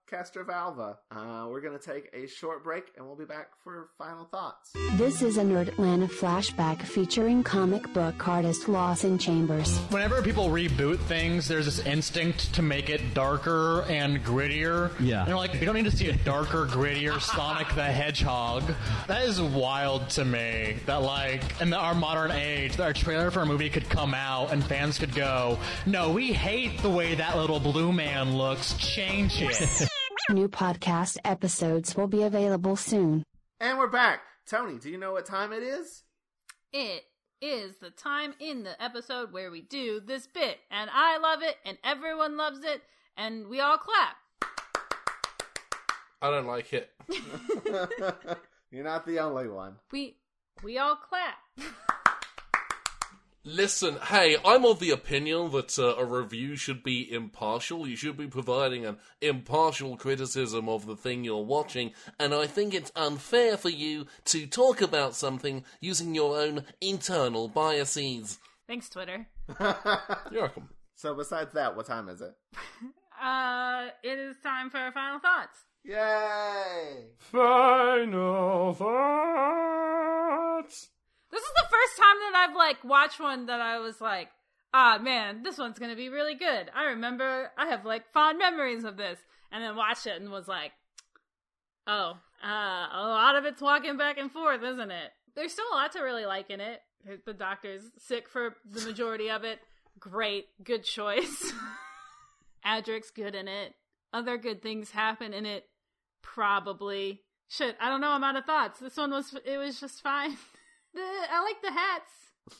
Castrovalva. Uh, we're going to take a short break, and we'll be back for final thoughts. This is a Nerd Atlanta flashback featuring comic book artist Lawson Chambers. Whenever people reboot things, there's this instinct to make it darker and grittier. Yeah. And they're like, we don't need to see a darker, grittier Sonic the Hedgehog. That is wild to me. That, like, in our modern age, our trailer for a movie could come out and fans could go, no, we hate the way that little blue man looks. Change it. New podcast episodes will be available soon. And we're back. Tony, do you know what time it is? It is the time in the episode where we do this bit, and I love it, and everyone loves it, and we all clap. I don't like it. You're not the only one. We we all clap. Listen, hey, I'm of the opinion that uh, a review should be impartial. You should be providing an impartial criticism of the thing you're watching, and I think it's unfair for you to talk about something using your own internal biases. Thanks, Twitter. You're welcome. So besides that, what time is it? Uh, it is time for our final thoughts. Yay! Final thoughts. This is the first time that I've, like, watched one that I was like, ah, man, this one's gonna be really good. I remember, I have, like, fond memories of this. And then watched it and was like, oh, uh, a lot of it's walking back and forth, isn't it? There's still a lot to really like in it. The Doctor's sick for the majority of it. Great. Good choice. Adric's good in it. Other good things happen in it. Probably. Shit, I don't know, I'm out of thoughts. This one was, it was just fine. The, I like the hats.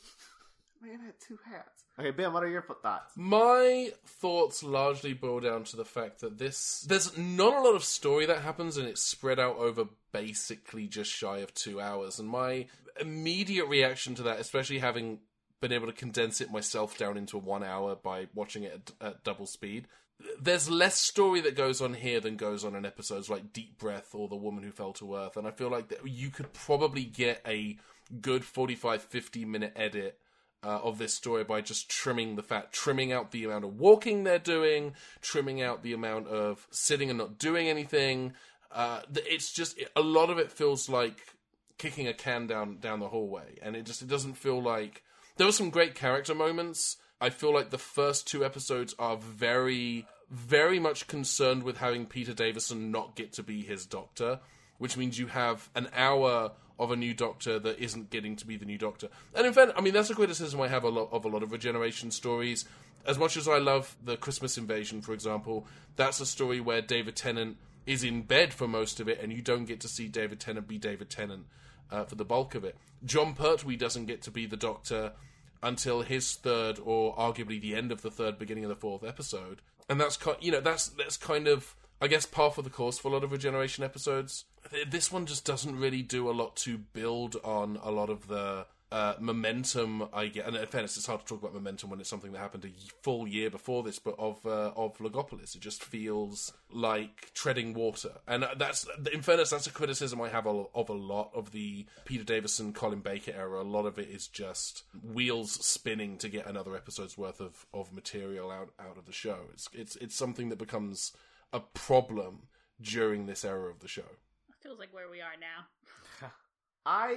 Man had two hats. Okay, Ben, what are your thoughts? My thoughts largely boil down to the fact that this... There's not a lot of story that happens, and it's spread out over basically just shy of two hours. And my immediate reaction to that, especially having been able to condense it myself down into one hour by watching it at, at double speed, there's less story that goes on here than goes on in episodes like Deep Breath or The Woman Who Fell to Earth. And I feel like that you could probably get a good forty-five, fifty minute edit uh, of this story by just trimming the fat, trimming out the amount of walking they're doing, trimming out the amount of sitting and not doing anything. Uh, it's just, a lot of it feels like kicking a can down, down the hallway. And it just, it doesn't feel like, there were some great character moments. I feel like the first two episodes are very, very much concerned with having Peter Davison not get to be his Doctor, which means you have an hour of a new Doctor that isn't getting to be the new Doctor. And in fact, I mean, that's a criticism I have a lot of a lot of Regeneration stories. As much as I love the Christmas Invasion, for example, that's a story where David Tennant is in bed for most of it, and you don't get to see David Tennant be David Tennant uh, for the bulk of it. John Pertwee doesn't get to be the Doctor until his third, or arguably the end of the third, beginning of the fourth episode. And that's, you know, that's that's kind of, I guess, par for the course for a lot of Regeneration episodes. This one just doesn't really do a lot to build on a lot of the uh, momentum I get. And in fairness, it's hard to talk about momentum when it's something that happened a full year before this, but of uh, of Logopolis. It just feels like treading water. And that's, in fairness, that's a criticism I have of a lot of the Peter Davison, Colin Baker era. A lot of it is just wheels spinning to get another episode's worth of, of material out, out of the show. It's, it's, it's something that becomes a problem during this era of the show. Feels like where we are now. I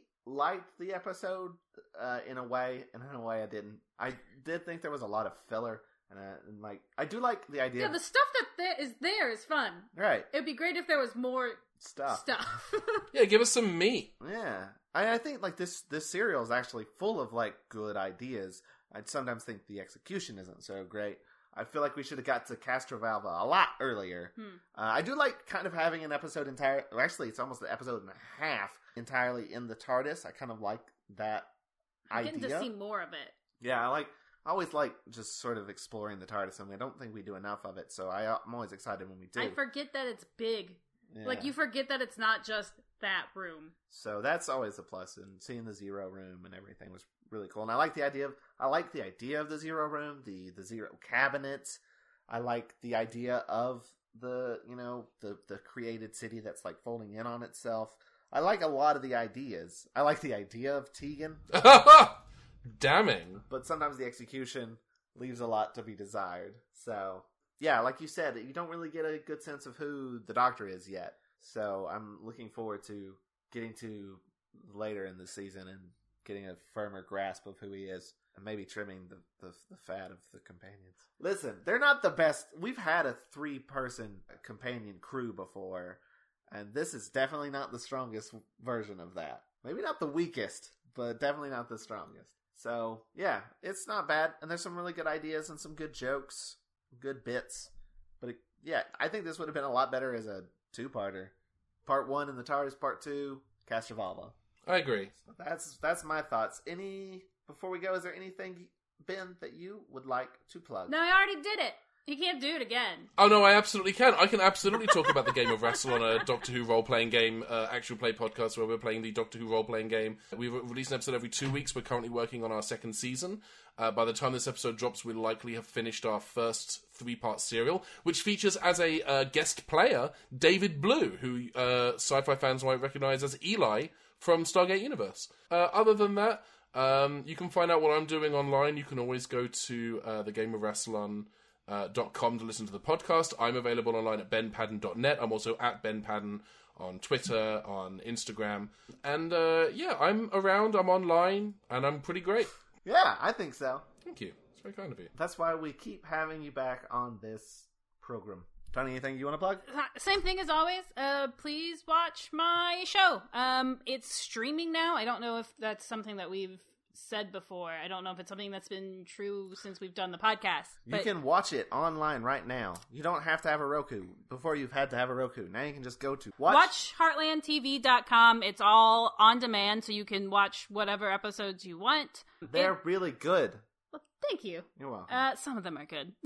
liked the episode uh, in a way, and in a way I didn't. I did think there was a lot of filler, and, uh, and like I do like the idea. Yeah, of, the stuff that there is there is fun. Right. It'd be great if there was more stuff. Stuff. Yeah, give us some meat. Yeah, I, I think like this this serial is actually full of like good ideas. I sometimes think the execution isn't so great. I feel like we should have got to Castrovalva a lot earlier. Hmm. Uh, I do like kind of having an episode entire. Well, actually, it's almost an episode and a half entirely in the TARDIS. I kind of like that I'm idea. getting to see more of it. Yeah, I like. I always like just sort of exploring the TARDIS, and I don't think we do enough of it. So I, I'm always excited when we do. I forget that it's big. Yeah. Like you forget that it's not just that room. So that's always a plus, and seeing the Zero Room and everything was really cool. And I like the idea of I like the idea of the Zero Room, the the Zero Cabinets. I like the idea of the you know the the created city that's like folding in on itself. I like a lot of the ideas. I like the idea of Tegan. Damning. But sometimes the execution leaves a lot to be desired. So yeah, like you said, you don't really get a good sense of who the Doctor is yet. So I'm looking forward to getting to later in the season and getting a firmer grasp of who he is. And maybe trimming the, the, the fat of the companions. Listen, they're not the best. We've had a three-person companion crew before, and this is definitely not the strongest version of that. Maybe not the weakest, but definitely not the strongest. So, yeah, it's not bad, and there's some really good ideas and some good jokes, good bits. But, it, yeah, I think this would have been a lot better as a two-parter. Part one in the TARDIS, part two, Castrovalva. I agree. So that's that's my thoughts. Any... Before we go, is there anything, Ben, that you would like to plug? No, I already did it. You can't do it again. Oh, no, I absolutely can. I can absolutely talk about the game of Wrestle on a Doctor Who role-playing game, uh, actual play podcast where we're playing the Doctor Who role-playing game. We release an episode every two weeks. We're currently working on our second season. Uh, by the time this episode drops, we'll likely have finished our first three-part serial, which features as a uh, guest player David Blue, who uh, sci-fi fans might recognize as Eli from Stargate Universe. Uh, other than that, Um, you can find out what I'm doing online. You can always go to uh, the game of wrestlon dot com to listen to the podcast. I'm available online at ben padden dot net. I'm also at Ben Padden on Twitter, on Instagram. And uh, yeah, I'm around, I'm online, and I'm pretty great. Yeah, I think so. Thank you. It's very kind of you. That's why we keep having you back on this program. Tony, anything you want to plug? Same thing as always. Uh, please watch my show. Um, it's streaming now. I don't know if that's something that we've said before. I don't know if it's something that's been true since we've done the podcast. You can watch it online right now. You don't have to have a Roku. Before you've had to have a Roku. Now you can just go to watch, watch heartland t v dot com. It's all on demand, so you can watch whatever episodes you want. They're it, really good. Well, thank you. You're welcome. Uh, some of them are good.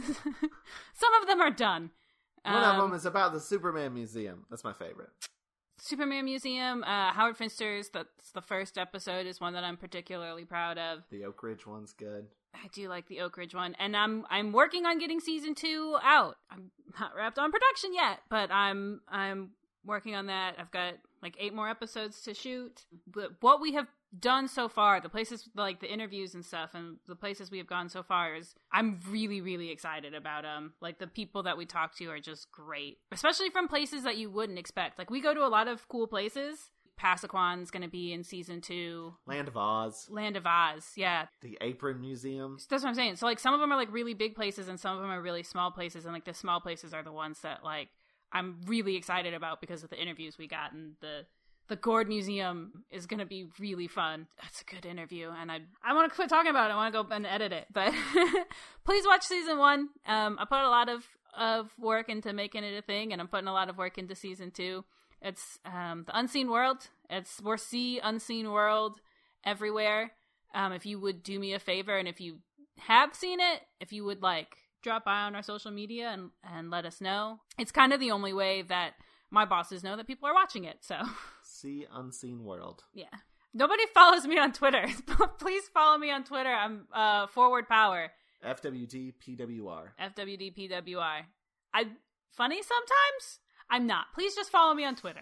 Some of them are done. One um, of them is about the Superman Museum. That's my favorite. Superman Museum, uh, Howard Finster's, that's the first episode, is one that I'm particularly proud of. The Oak Ridge one's good. I do like the Oak Ridge one, and I'm I'm working on getting season two out. I'm not wrapped on production yet, but I'm I'm working on that. I've got like eight more episodes to shoot. But what we have done so far, the places like the interviews and stuff, and the places we have gone so far, is I'm really really excited about them. Like the people that we talk to are just great, especially from places that you wouldn't expect. Like we go to a lot of cool places. Passaquan's going to be in season two. Land of Oz. Land of Oz, yeah. The Apron Museum. That's what I'm saying. So like some of them are like really big places, and some of them are really small places, and like the small places are the ones that like I'm really excited about because of the interviews we got, and the the Gord Museum is going to be really fun. That's a good interview, and I I want to quit talking about it. I want to go and edit it, but please watch season one. Um, I put a lot of, of work into making it a thing, and I'm putting a lot of work into season two. It's um, the Unseen World. It's we're see Unseen World everywhere. Um, if you would do me a favor, and if you have seen it, if you would like drop by on our social media and, and let us know. It's kind of the only way that my bosses know that people are watching it. So see Unseen World. Yeah. Nobody follows me on Twitter. Please follow me on Twitter. I'm uh, Forward Power. F W D P W R. F W D P W R. I'm funny sometimes. I'm not. Please just follow me on Twitter.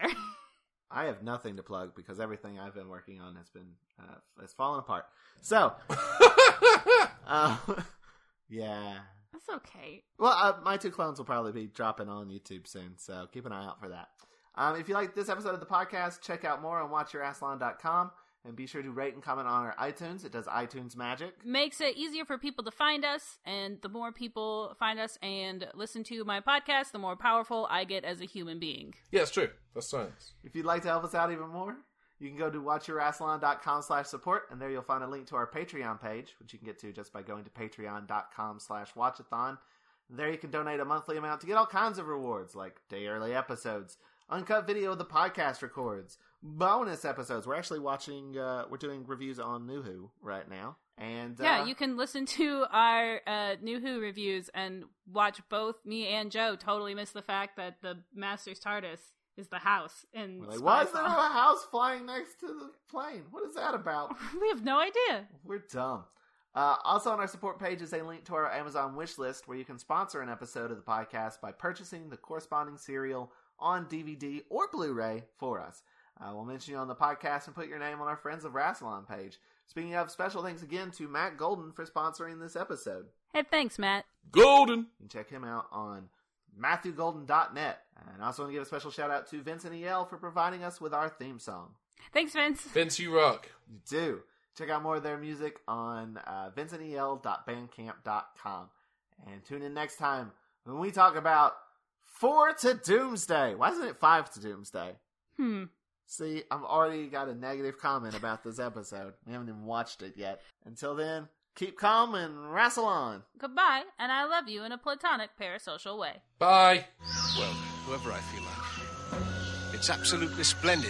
I have nothing to plug because everything I've been working on has been uh, has fallen apart. So, uh, yeah, that's okay. Well, uh, my two clones will probably be dropping on YouTube soon, so keep an eye out for that. Um, if you like this episode of the podcast, check out more on watch your asslon dot com. And be sure to rate and comment on our iTunes. It does iTunes magic. Makes it easier for people to find us. And the more people find us and listen to my podcast, the more powerful I get as a human being. Yeah, it's true. That's science. If you'd like to help us out even more, you can go to watch your asslon dot com slash support. And there you'll find a link to our Patreon page, which you can get to just by going to patreon dot com slash watchathon. There you can donate a monthly amount to get all kinds of rewards, like day early episodes, uncut video of the podcast records, bonus episodes. We're actually watching, uh, we're doing reviews on New Who right now. And uh, yeah, you can listen to our uh, New Who reviews and watch both me and Joe totally miss the fact that the Master's TARDIS is the house. In like, why is there a house flying next to the plane? What is that about? We have no idea. We're dumb. Uh, also on our support page is a link to our Amazon wish list where you can sponsor an episode of the podcast by purchasing the corresponding serial on D V D or Blu-ray for us. Uh, we'll mention you on the podcast and put your name on our Friends of Rassilon page. Speaking of, special thanks again to Matt Golden for sponsoring this episode. Hey, thanks, Matt. Golden! You can check him out on matthew golden dot net. And I also want to give a special shout out to Vincent E L for providing us with our theme song. Thanks, Vince. Vince, you rock. You do. Check out more of their music on uh, vincent e l dot bandcamp dot com. And tune in next time when we talk about Four to Doomsday. Why isn't it Five to Doomsday? Hmm. See, I've already got a negative comment about this episode. We haven't even watched it yet. Until then, keep calm and wrestle on. Goodbye, and I love you in a platonic parasocial way. Bye. Well, whoever I feel like. It's absolutely splendid.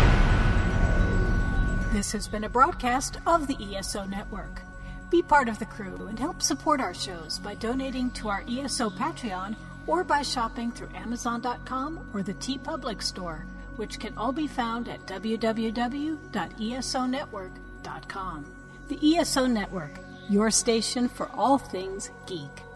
This has been a broadcast of the E S O Network. Be part of the crew and help support our shows by donating to our E S O Patreon or by shopping through amazon dot com or the TeePublic store, which can all be found at w w w dot e s o network dot com. The E S O Network, your station for all things geek.